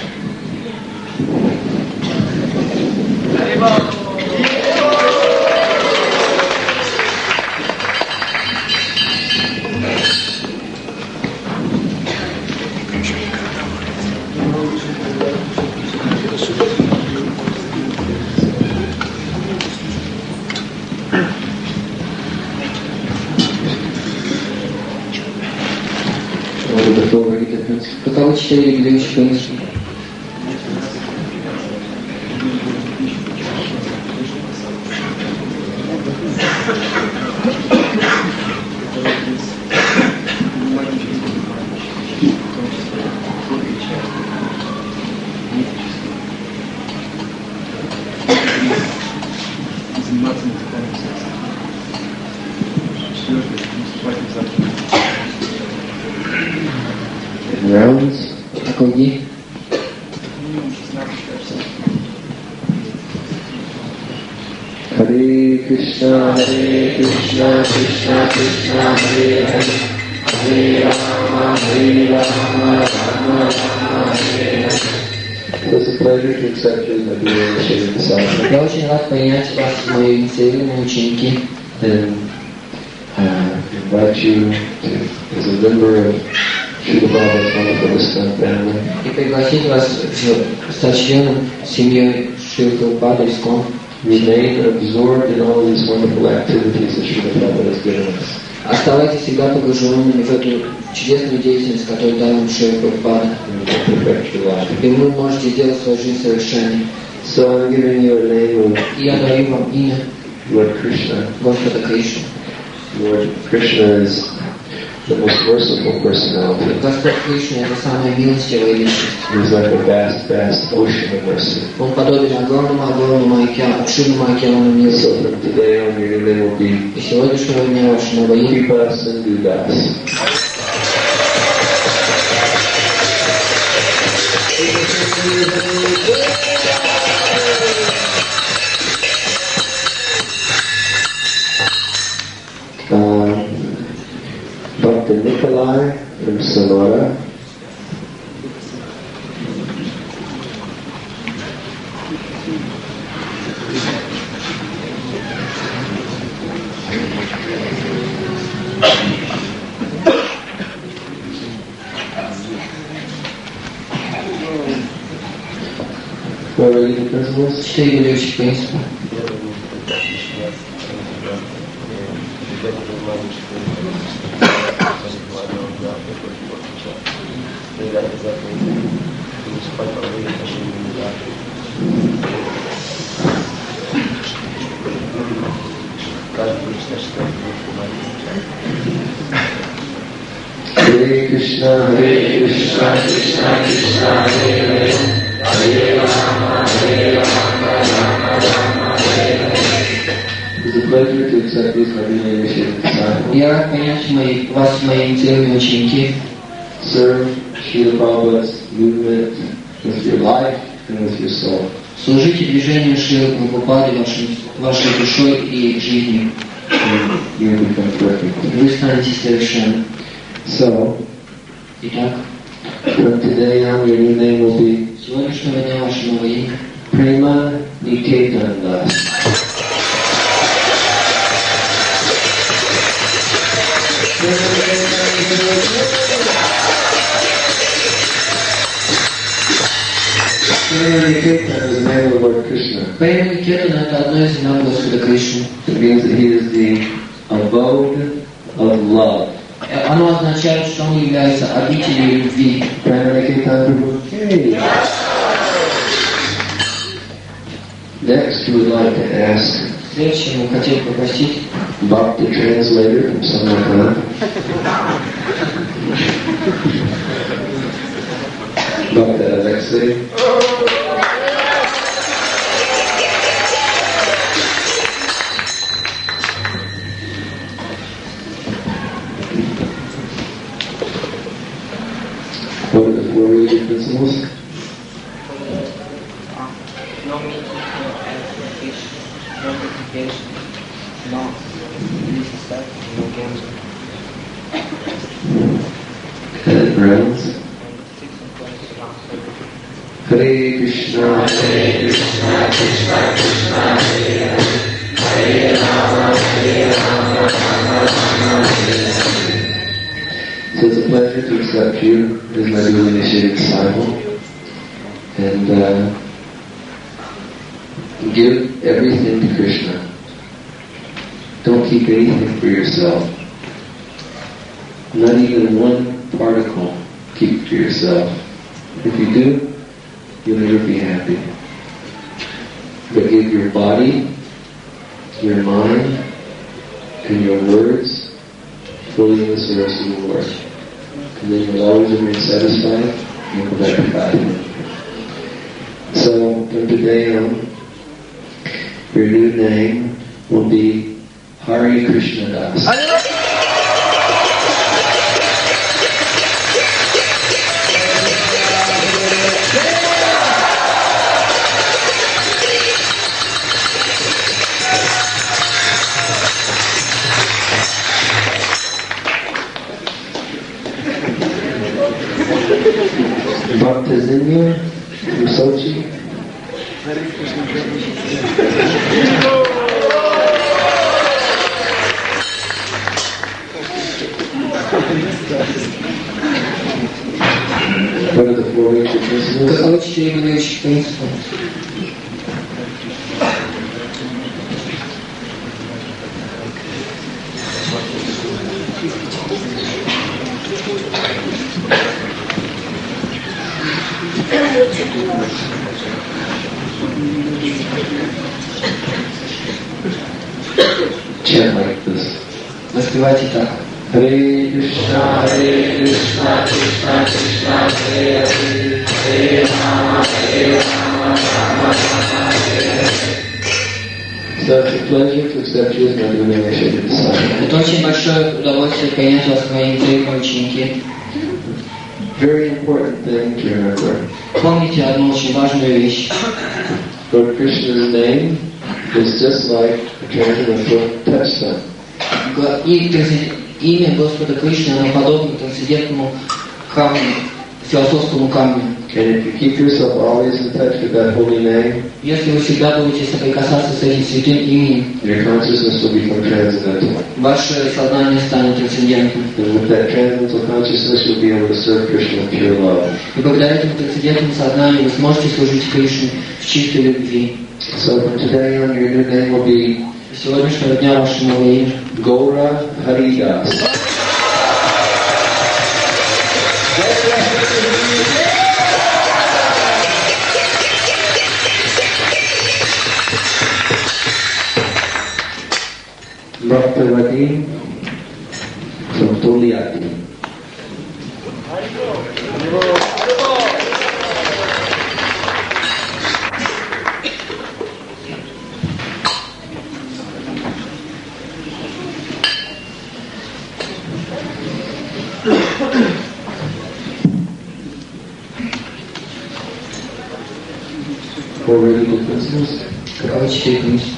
Каковы четыре регулирующих принципа? Rounds. Круги. Hare Krishna, Hare Krishna, Krishna Krishna, Hare Hare, Hare Rama, Hare Rama, Rama Rama, Hare Hare. It's a pleasure to accept you as my dear initiated disciple. Я очень рад принять вас в мои инициированные ученики. And uh, invite you to, as a member of Srila Prabhupada's wonderful ISKCON family. И пригласить вас в, стать членом семьи Шрилы Прабхупады ИСККОН. Remain absorbed in all these wonderful activities that Srila Prabhupada has given us. Оставайтесь всегда погруженными в эту чудесную деятельность, которую дал нам Шрила Прабхупада. И вы можете сделать свою жизнь совершенной. So I'm giving you a name of И я даю вам имя Lord Krishna. Господа Кришны. Lord Krishna is the most merciful personality. Господь Кришна — это самая милостивая личность. He's like a vast, vast ocean of mercy. Он подобен огромному-огромному океану, обширному океану милости. So from today on, your name will be И сегодняшнего дня ваше новое имя Kripa Sindhu Das. Um, Doctor Nikolai from Sonora. What are you the principles? четыре регулирующих принципа. Hare Krishna, Hare Krishna, Krishna Krishna, Hare Hare, Hare Rama, Hare Rama, Rama Rama, Hare Hare. It's a pleasure to accept this my newly initiated disciple. Я рад принять мои, вас в мои инициированные ученики. Serve Srila Prabhupada's movement, with your life, and with your soul. Служите движению Шрилы Прабхупады вашей, вашей душой и жизнью. And you will become perfect. Вы станете совершенны. So, Итак, from today on, your new name will be с сегодняшнего дня ваше новое имя Prema Niketan Das. Prema Niketan is the name of the Lord Krishna. Према Никетана — это одно из имен Господа Кришны. It means that He is the abode of love. Оно означает, что он является обителью любви. Prema Niketan Prabhu. Hey. Next, we would like to ask Следующее мы хотели попросить Bhakti translator from Samarkand. Bhakti Alexei. What are the four religious principles? No meat, no eggs, no fish, no gratification, no illicit sex, no gambling. And rounds. And six and twenty surrounds. Hare Krishna, Hare Krishna, Krishna Krishna, Hare Hare, Hare Rama, Hare Rama, Rama Rama, Hare Hare. So it's a pleasure to accept you as my newly initiated disciple, and uh, give everything to Krishna. Don't keep anything for yourself. Not even one particle keep for yourself. If you do, you'll never be happy. But give your body, your mind, and your words fully in the service of the Lord. And then you'll always remain satisfied and you'll go back to God. So from today on, your new name will be Hare Krishna Das. Bhaktazinya from Sochi. What are the four major principles? Каковы четыре ведущих принципа? Chant like this. Воспевайте так. Hare Krishna, Hare Krishna, Krishna Krishna, Hare Hare, Hare Rama, Hare Rama, Rama Rama, Hare Hare. So it's a pleasure to accept you as my newly initiated disciple. Это очень большое удовольствие принять вас в свои дорогие ученики. Very important thing to remember. Помните одну очень важную вещь. Lord Krishna's name is just like a transcendental touchstone. И имя Господа Кришны, оно подобно трансцендентному камню, философскому камню. And if you keep yourself always in touch with that holy name, Если вы всегда будете соприкасаться с этим святым именем, your consciousness will become transcendental. ваше сознание станет трансцендентным. And with that transcendental consciousness, you'll be able to serve Krishna in pure love. И благодаря этому трансцендентному сознанию вы сможете служить Кришне в чистой любви. So from today on, your new name will be С сегодняшнего дня ваше новое имя Gaura Haridas. Bhaktivati from Toliati. Four religious principles. Каковы четыре принципа?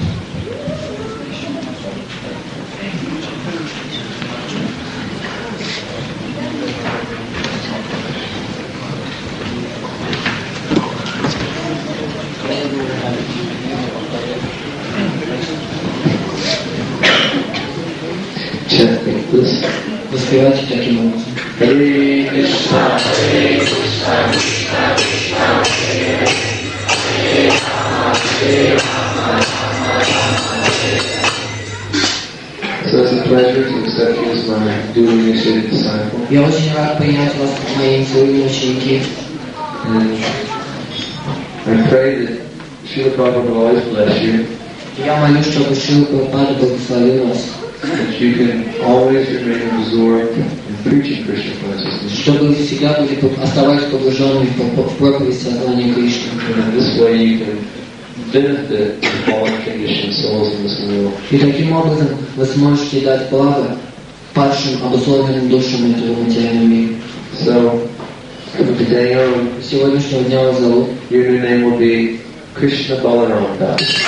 Chant like this. Воспевайте таким образом. Hare Krishna, Hare Krishna, Krishna Krishna, Hare Hare, Hare Rama, Hare Rama, Rama Rama, Hare Hare. So it's a pleasure to accept you as my duly initiated disciple. Я очень рад принять вас, мои инициированные ученики. And I pray that Srila Prabhupada will always bless you. Я молюсь, чтобы Шрила Прабхупада благословил вас. That you can always remain absorbed in preaching Krishna consciousness. Чтобы вы всегда были, оставались погруженными в проповедь сознания Кришны. And this way you can benefit the fallen conditioned souls in this world. И таким образом вы сможете дать благо падшим, обусловленным душам этого материального мира. So, from today on, С сегодняшнего дня вас зовут. your new name will be Krishna Balaram Das.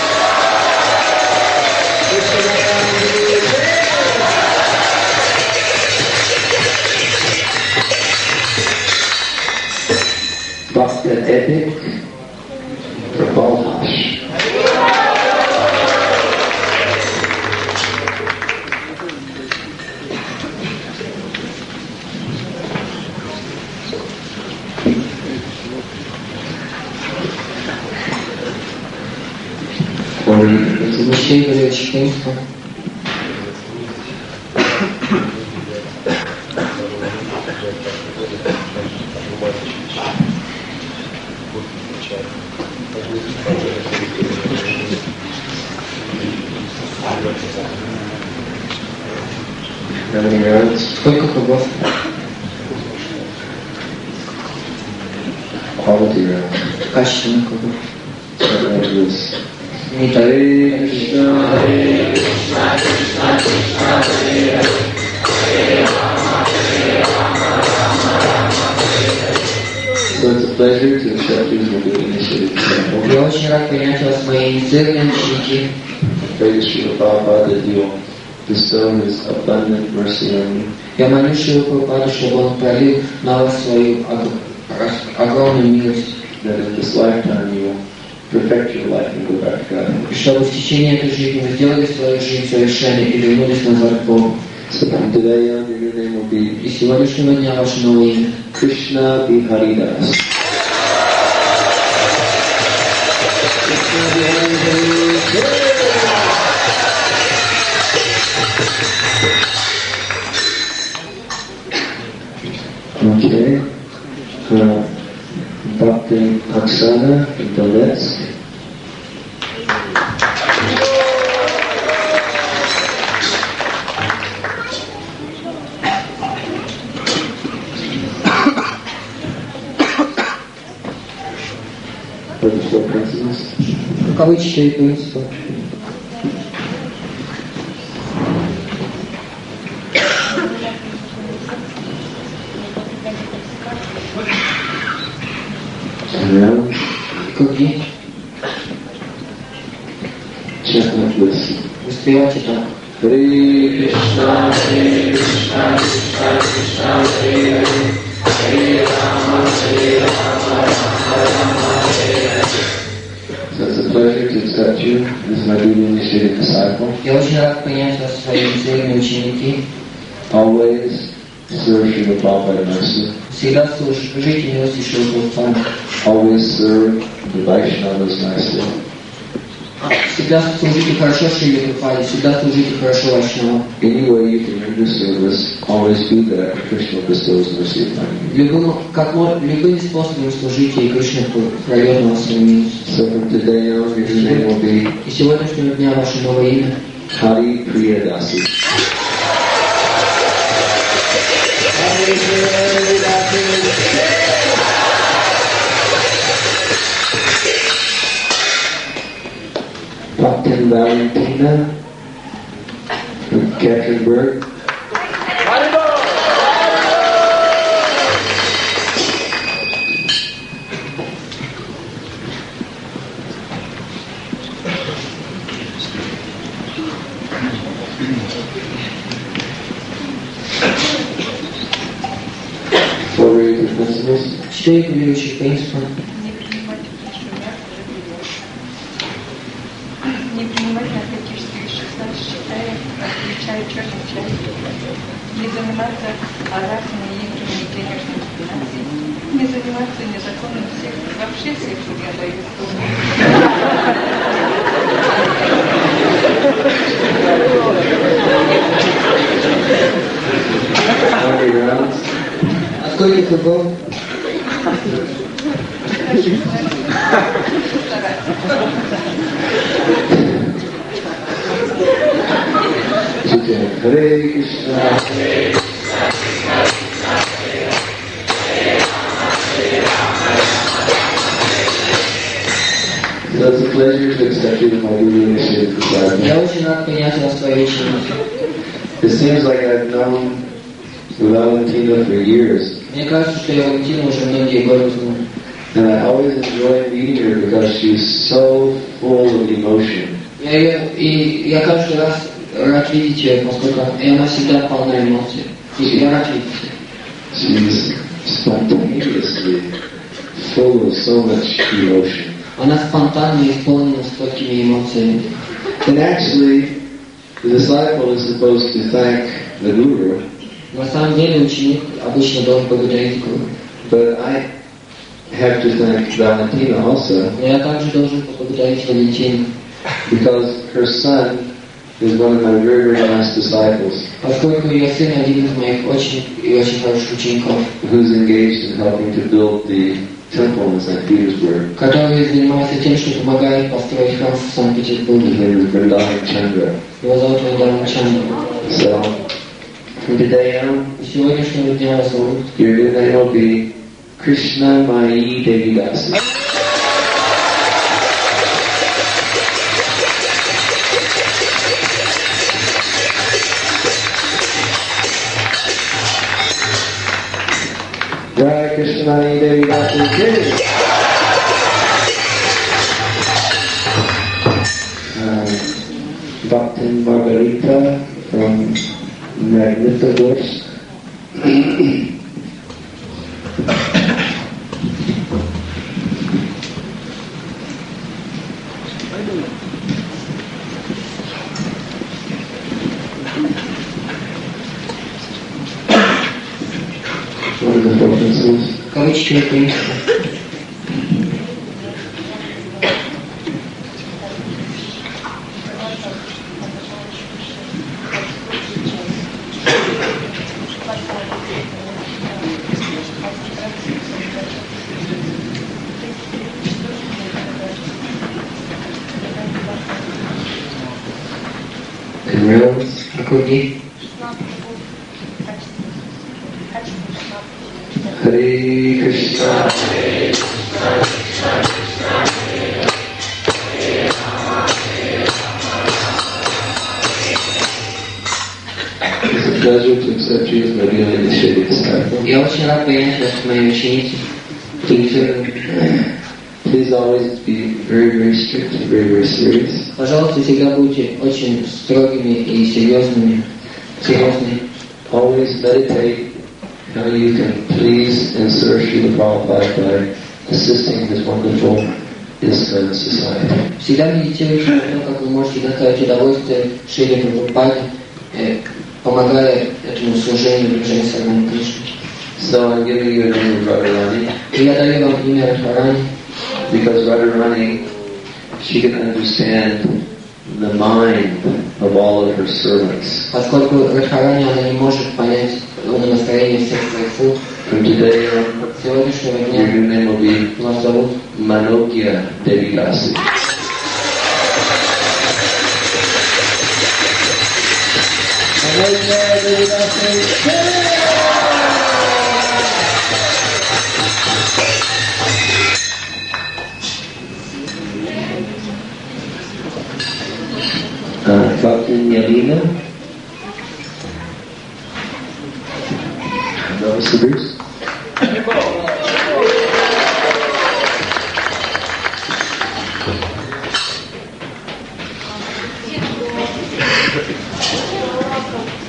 Bhakta Epic for Balhash. Мужчины горячих принципов. How many rounds? Сколько кругов? Quality rounds. Качественных кругов. So that was Не так. Hare Krishna, Hare Krishna, Krishna Krishna, Hare Hare, Rama, Hare Rama, Rama Rama, Hare Hare. So it's a pleasure to accept you as my duly initiated disciple. Я очень рад принять вас, мои инициированные ученики. Pray to Srila Prabhupada that you will bestow His abundant mercy on you. Я молюсь Шрилу Прабхупаду, чтобы он пролил на вас свою ог- огромную милость. That in this lifetime you will perfect your life and go back to God. И чтобы в течение этой жизни вы сделали свою жизнь совершенной и вернулись назад к Богу. So from today on, your new name will be И с сегодняшнего дня ваше новое имя. Krishna Biharidas. Okay. Uh, Bhakti Oksana in Donetsk. What are the four principles? Каковы четыре принципа? Around. Круги. Chant like this. Воспевайте так. Hare Krishna, Hare Krishna, Krishna Krishna, Hare Hare, Hare Rama, Hare Rama, Rama Rama, Hare Hare. So it's a pleasure to accept you as my duly initiated disciple. Я очень рад принять вас, свои инициированные ученики. Always serve Srila Prabhupada mercy. Всегда служите милости Шрилы Прабхупады. Always serve the Vaishnavas nicely. Всегда служите хорошо Шриле Прабхупаде, всегда служите хорошо Вайшнавам. Any way you can render service, always do that. Krishna bestows mercy upon you. Любым, как мо- любыми способами служите, и Кришна прольет на вас свою милость. So from today on, your name will be И с сегодняшнего дня ваше новое имя Hari Priyadasi. Bhaktin Valentina from Katerinburg. четыре верующих принципа. Не принимать пищу мясо, живет. Не принимать наркотические вещества, считая, отключая черный чай. Не заниматься азартными играми, денежными финансами. Не заниматься незаконным сексом. Вообще сексом я боюсь. How many rounds? А сколько кругов? Hare Krishna. So it's a pleasure to accept you as my Guru Initiative Disciple. Я очень рад принять вас в свою ученицу. It seems like I've known Valentina for years, Мне кажется, что я Валентину уже многие годы знаю. and I always enjoy meeting her because she's so full of emotion. Я ее, и я каждый раз рад видеть ее, поскольку и она всегда полна эмоций. И я рад видеть ее. She's spontaneously full of so much emotion. Она спонтанно исполнена столькими эмоциями. And actually, the disciple is supposed to thank the Guru, На самом деле ученик обычно должен благодарить Гуру. but I have to thank Valentina also, Но я также должен поблагодарить Валентину, because her son is one of my very, very nice disciples поскольку ее сын один из моих очень и очень хороших учеников, who's engaged in helping to build the temple in Saint Petersburg. который занимается тем, что помогает построить храм в His Санкт-Петербурге. name is Vrindavan Chandra. Его зовут Вриндаван Чандра. So, from today on, И с сегодняшнего дня вас зовут your new name will be Krishna Mai Devi Dasi. Jai Krishna Mai Devi Dasi. Jai. Uh, Bhaktin Margarita from Magnitogorsk. What are the four principles? Каковы четыре принципа? And realms? Округи. Hare Krishna. It's a pleasure to accept you as my newly initiated disciple. Я очень рад принять вас в моей ученице. Please always be very, very strict and very, very serious. Пожалуйста, всегда будьте очень строгими и серьезными. Серьезными. Always meditate how you can please and serve Srila Prabhupada by assisting this wonderful ISKCON society. Всегда медитируйте на то, как вы можете доставить удовольствие Шриле Прабхупаде, э, помогая этому служению движения Сарвана Кришны. So I'm giving you a name of Radharani И я даю вам имя Радхарани, because Radharani, she can understand the mind of all of her servants. поскольку Радхарани она не может понять настроение всех своих слуг. From today on, С сегодняшнего your дня new name will be вас зовут Manokya Devi Dasi. Uh, Bhaktin Yalina. No, Mister Bruce.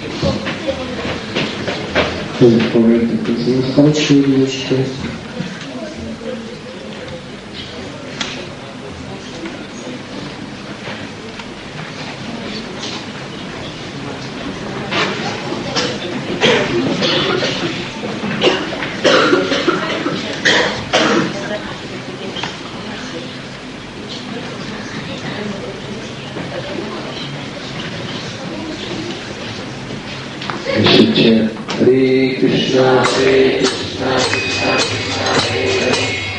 Короче, люди учитель. chant Hare Krishna, Hare Krishna, Krishna Krishna, Hare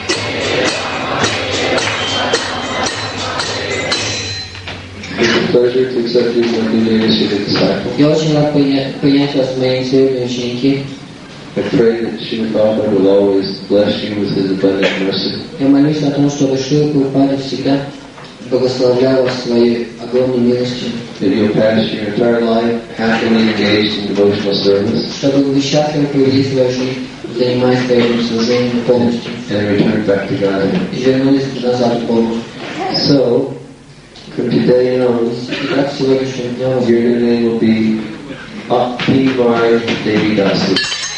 Hare. It's a pleasure to accept you as my new initiated disciple. Я очень рад принять, принять вас в мои инициированные ученики. I pray that Srila Prabhupada will always bless you with his abundant mercy. Я молюсь о том, чтобы Шрила Прабхупада всегда благословлял вас своей огромной милостью. That you'll pass your entire life happily engaged in devotional service. Чтобы вы счастливо провели свою жизнь, занимаясь этим служением полностью. And return back to God. И вернулись назад к Богу. So, from today on, Итак, с сегодняшнего дня your new name will be Bhaktivar Devidasi.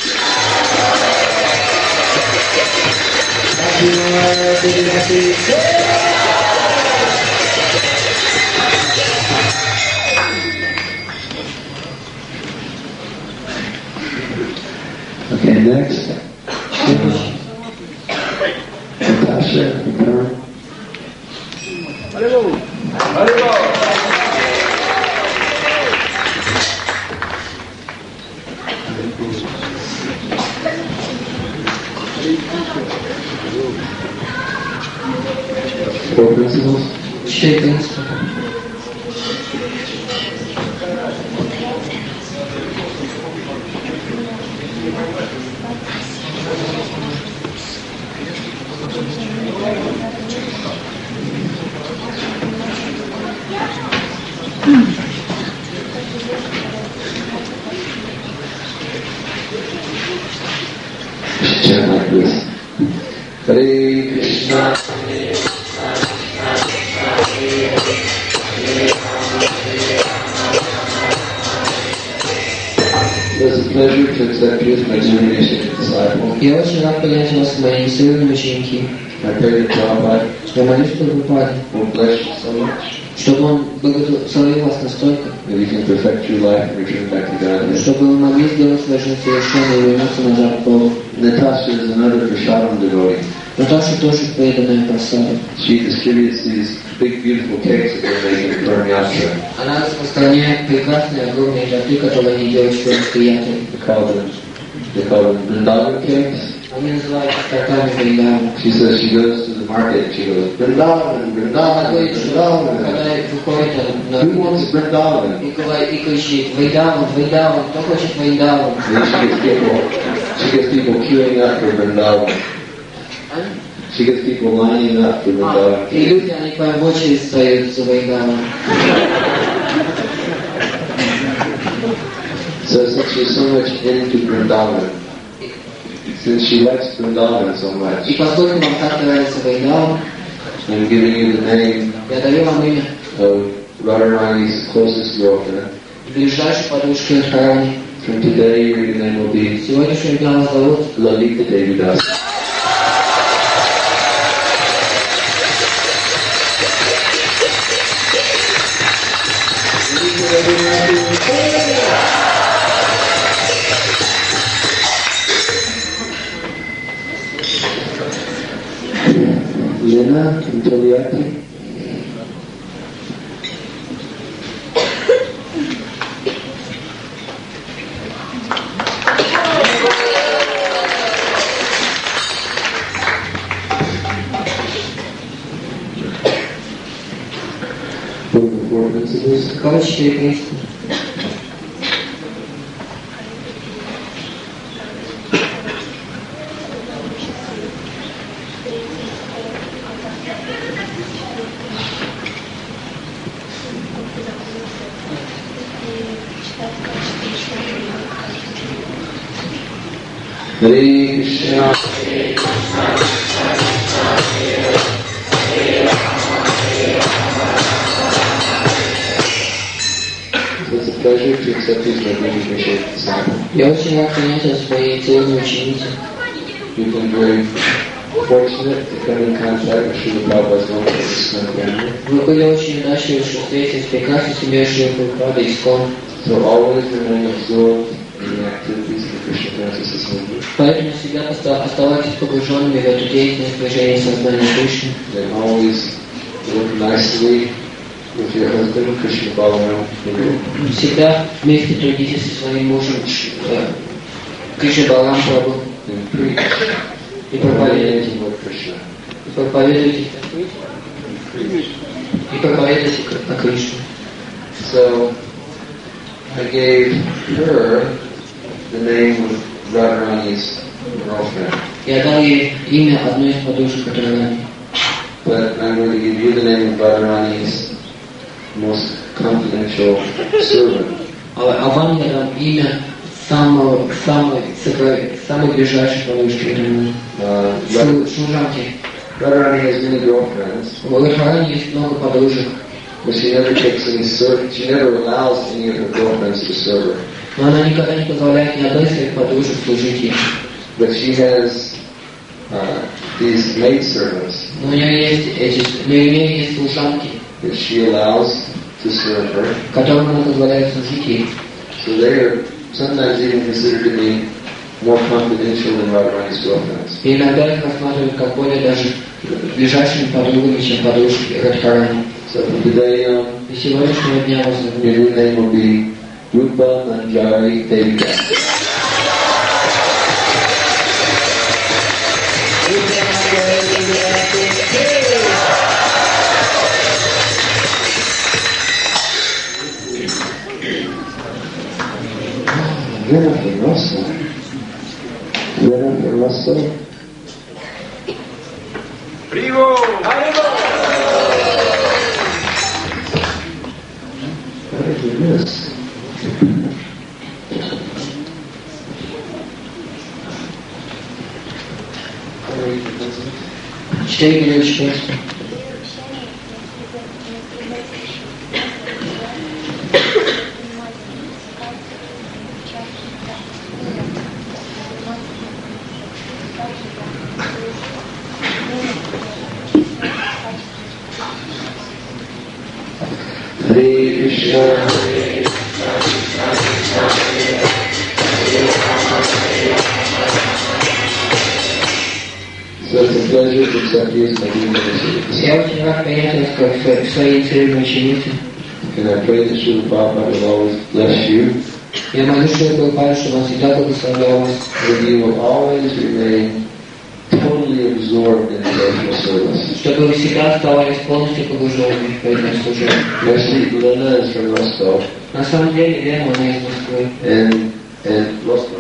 Okay, next. Natasha, Karen. Four principles. Четыре принципа. Chant like this. Hare Krishna, Hare Krishna, Krishna Krishna, Hare Hare, Hare Rama, Hare Rama. It is a pleasure to accept you as my new initiated disciple. Я очень рад принять вас в мои инициированные ученики. I pray that Prabhupada Я молюсь Прабхупаде, will bless you so much чтобы он благословил вас настолько, that you can perfect your life and return back to God. чтобы вы могли сделать свою жизнь совершенной и вернуться назад к Богу. Natasha is another Prasadam devotee. Наташа тоже преданная просада. She distributes these big, beautiful cakes that they're making for Yatra. Она распространяет прекрасные огромные торты, которые они делают в Шри-Приятеле. They call them, they call them Vrindavan cakes. Они называются тортами Вриндавана. She says she goes to the market and she goes, Vrindavan, Vrindavan, Vrindavan. Когда выходит на Who wants Vrindavan? и говорит, и кричит: Вриндаван, Вриндаван, кто хочет Вриндаван? And then she gets people, she gets people queuing up for Vrindavan. She gets people lining up for Vrindavan. И люди, они прям в очередь стоят за Вриндаваном. So since she's so much into Vrindavan, since she likes Vrindavan so much, И поскольку вам так нравится Вриндаван, I'm giving you the name я даю вам имя of Radharani's closest girlfriend. ближайшей подружки Радхарани. From today, your name will be Сегодняшнего дня вас зовут Lalita Devidasi. Lena Intoliati. What are the four principles? Какого четыре принципа? Hare Krishna, Hare Krishna, Krishna Krishna, Hare Hare, Hare Rama, Hare Rama. So it's a pleasure to accept these regular initiated disciples. Я очень рад принять вас в своей инициированной ученицы. You've been very fortunate to come in contact with Srila Prabhupada's own Krishna family. Вы были очень удачливы, что встретились с прекрасной семьей Шрила Прабхупады и Искон. So always remain absorbed in the activities of the Krishna consciousness movement. Поэтому всегда оста- оставайтесь погруженными в эту деятельность движения сознания Кришны. They always look nicely with your husband, Krishna Balaram. Всегда вместе трудитесь со своим мужем Кришна Баларам Прабху и проповедуйте. И проповедуйте. И проповедуйте о Кришне. So I gave her the name of Radharani's girlfriend. Я дал ей имя одной из подружек Радхарани. But I'm going to give you the name of Radharani's most confidential servant. А вам я дам имя самого, самой, самой ближайшей подружки Радхарани. Служанки. Radharani has many girlfriends. У Радхарани есть много подружек. But she never takes any serve. She never allows any of her girlfriends to serve her. Но она никогда не позволяет ни одной из своих подружек служить ей. But she has uh, these maid servants. Но у нее есть эти, у нее есть служанки, that she allows to serve her. которым она позволяет служить ей. So they are sometimes even considered to be more confidential than Radharani's girlfriends. И иногда их рассматривают как более даже ближайшими подругами, чем подружки Радхарани. So from today on, И сегодняшнего дня вас зовут. your new name will be Rupa Manjari Devika. You're not from Russell. You're not from Russell. Primo! What did you miss? Читай переводчик. Hare Krishna, Hare So it's a pleasure to accept you as my dear minister. Я очень рад принять вас как своей церковной ученицы. And I pray that Srila Prabhupada will always bless you, Я молюсь, что я Прабхупада, чтобы он всегда благословлял вас, that you will always remain totally absorbed in devotional service. чтобы вы всегда оставались полностью погруженными в преданное служение. Actually, Lena is from Rostov, На самом деле, Лена, она из Москвы, and and Rostov,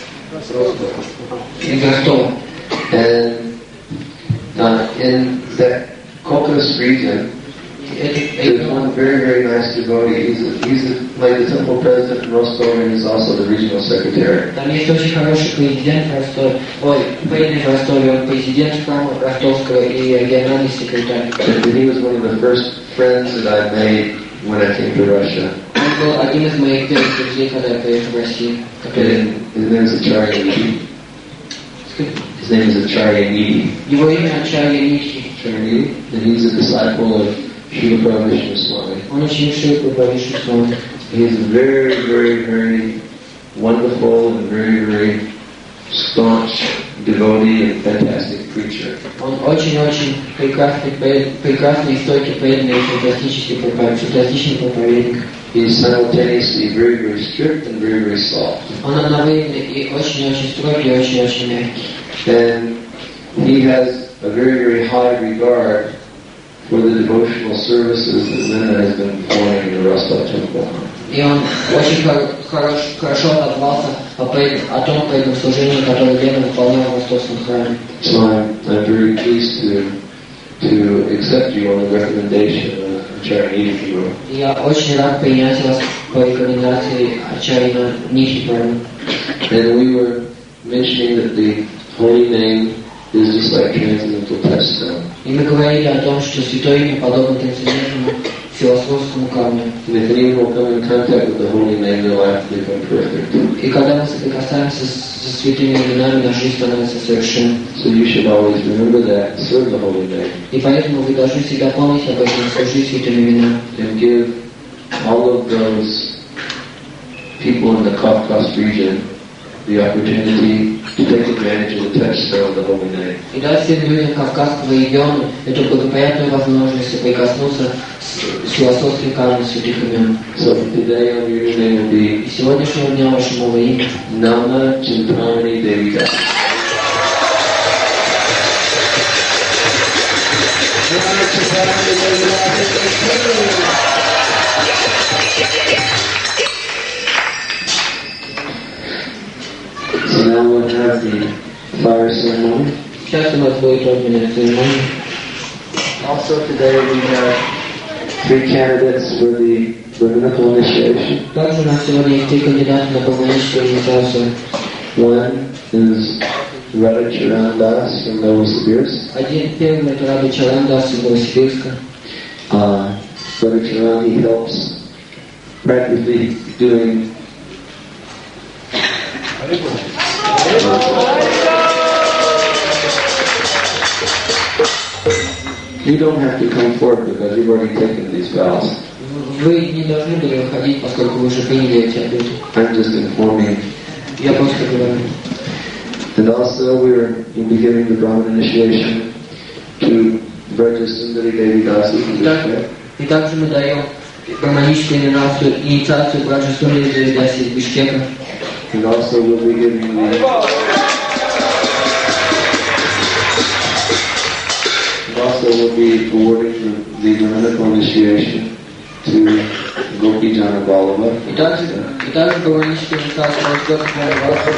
из Ростова. and uh, in that Caucasus region, there's one very very nice devotee. He's a, he's a, like the temple president in Rostov, and he's also the regional secretary. Там есть очень хороший президент в Ростове, ой, преданный в Ростове, он президент храма Ростовского и региональный секретарь. And he was one of the first friends that I made when I came to Russia. Он был один из моих первых друзей, когда я приехал в Россию. And his name is Acharya Nidhi. His name is Acharya Nidhi. Его имя Ачарья Нидхи. Acharya Nidhi, and he's a disciple of Srila Prabhupada Vishnu Swami. Он очень Шри Прабхупада Свами. He is a very, very, very wonderful and very, very staunch devotee and fantastic preacher. Он очень-очень прекрасный, прекрасный и стойкий преданный и фантастический проповедник. He is simultaneously very, very strict and very, very soft. Он одновременно и очень-очень строгий, и очень-очень мягкий. And he has a very, very high regard for the devotional services that Lena has been performing in the Rostov temple. И он очень хор- хорош, хорошо отозвался о, пред- о том преданном служении, которое Лена выполняла в Ростовском храме. So I'm, I'm very pleased to to accept you on the recommendation of Acharya Nidhi. И я очень рад принять вас по рекомендации Ачарьи Нидхи Прабху. And we were mentioning that the holy name is just like transcendental touchstone. И мы говорили о том, что святое имя подобно трансцендентному философскому камню. And if anyone will come in contact with the holy name, their life will become perfect. И когда мы соприкасаемся со святыми именами, наша жизнь становится совершенной. So you should always remember that, serve the holy name, И поэтому вы должны всегда помнить об этом, служить святым именам. and give all of those people in the Kafkas region the opportunity to take advantage of the touchstone of the holy name. И дать всем людям Кавказского региона эту благоприятную возможность соприкоснуться с философской кармой святых имен. So today on your name will be И сегодняшнего дня ваше новое имя Nama Chintamani Devi Das. So now we'll have the fire ceremony. Сейчас у нас будет огненная церемония. Also today we have three candidates for the rabbinical initiation. Также у нас сегодня есть три кандидата на полномочия инициацию. One is Radha Charan Das from Novosibirsk. Один первый это Рада Чарандас из Новосибирска. Uh, Radha Charan, he helps practically doing You don't have to come forward because you've already taken these vows. Вы не должны были выходить, поскольку вы уже приняли эти обеты. I'm just informing. Я просто говорю. And also we're we'll be giving the Brahman initiation to Vraja Sundari Devi Dasi. И также мы даем гармоническую инициацию Браджа Сундари Деви Даси из Бишкека. And also we'll be giving the and also we'll be awarding the, the rabbinical initiation to Gopi Jana Ballava. И также, и также гармоническую инициацию Гоpi Jana Ballava.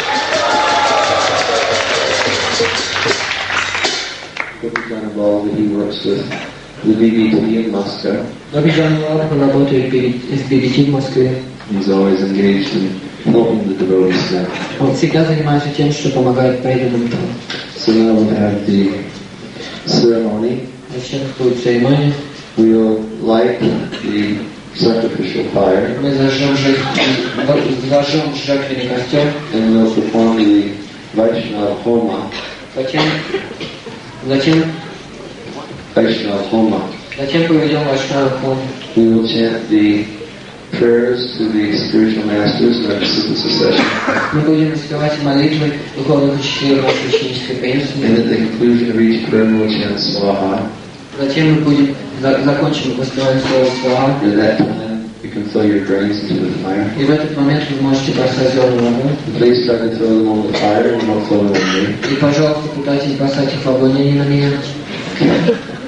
Gopi Jana Ballava, he works with the B B T in Moscow. Гоpi Jana Ballava работает с би би ти в Москве. He's always engaged in helping the devotees now. Он всегда занимается тем, что помогает преданным там. So now we'll have the ceremony. Сейчас будет церемония. We'll light the sacrificial fire. Мы зажжем зажжем жертвенный костер. And we'll perform the Vaishnava Homa. Затем, затем, Vaishnava Homa. затем проведем Вайшнава Хом. We will chant the prayers to the spiritual masters in our disciple session. Мы будем распевать молитвы духовных учителей нашей ученической And преемственности. at the conclusion of each prayer we'll chant Swaha. Затем мы будем за- закончим воспевание слова Сваха. And at that time you can throw your grains into the fire. И в этот момент вы можете бросать зерна в огонь. Please try to throw them on the fire and don't throw them on me. И, пожалуйста, пытайтесь бросать их в огонь, а не на меня.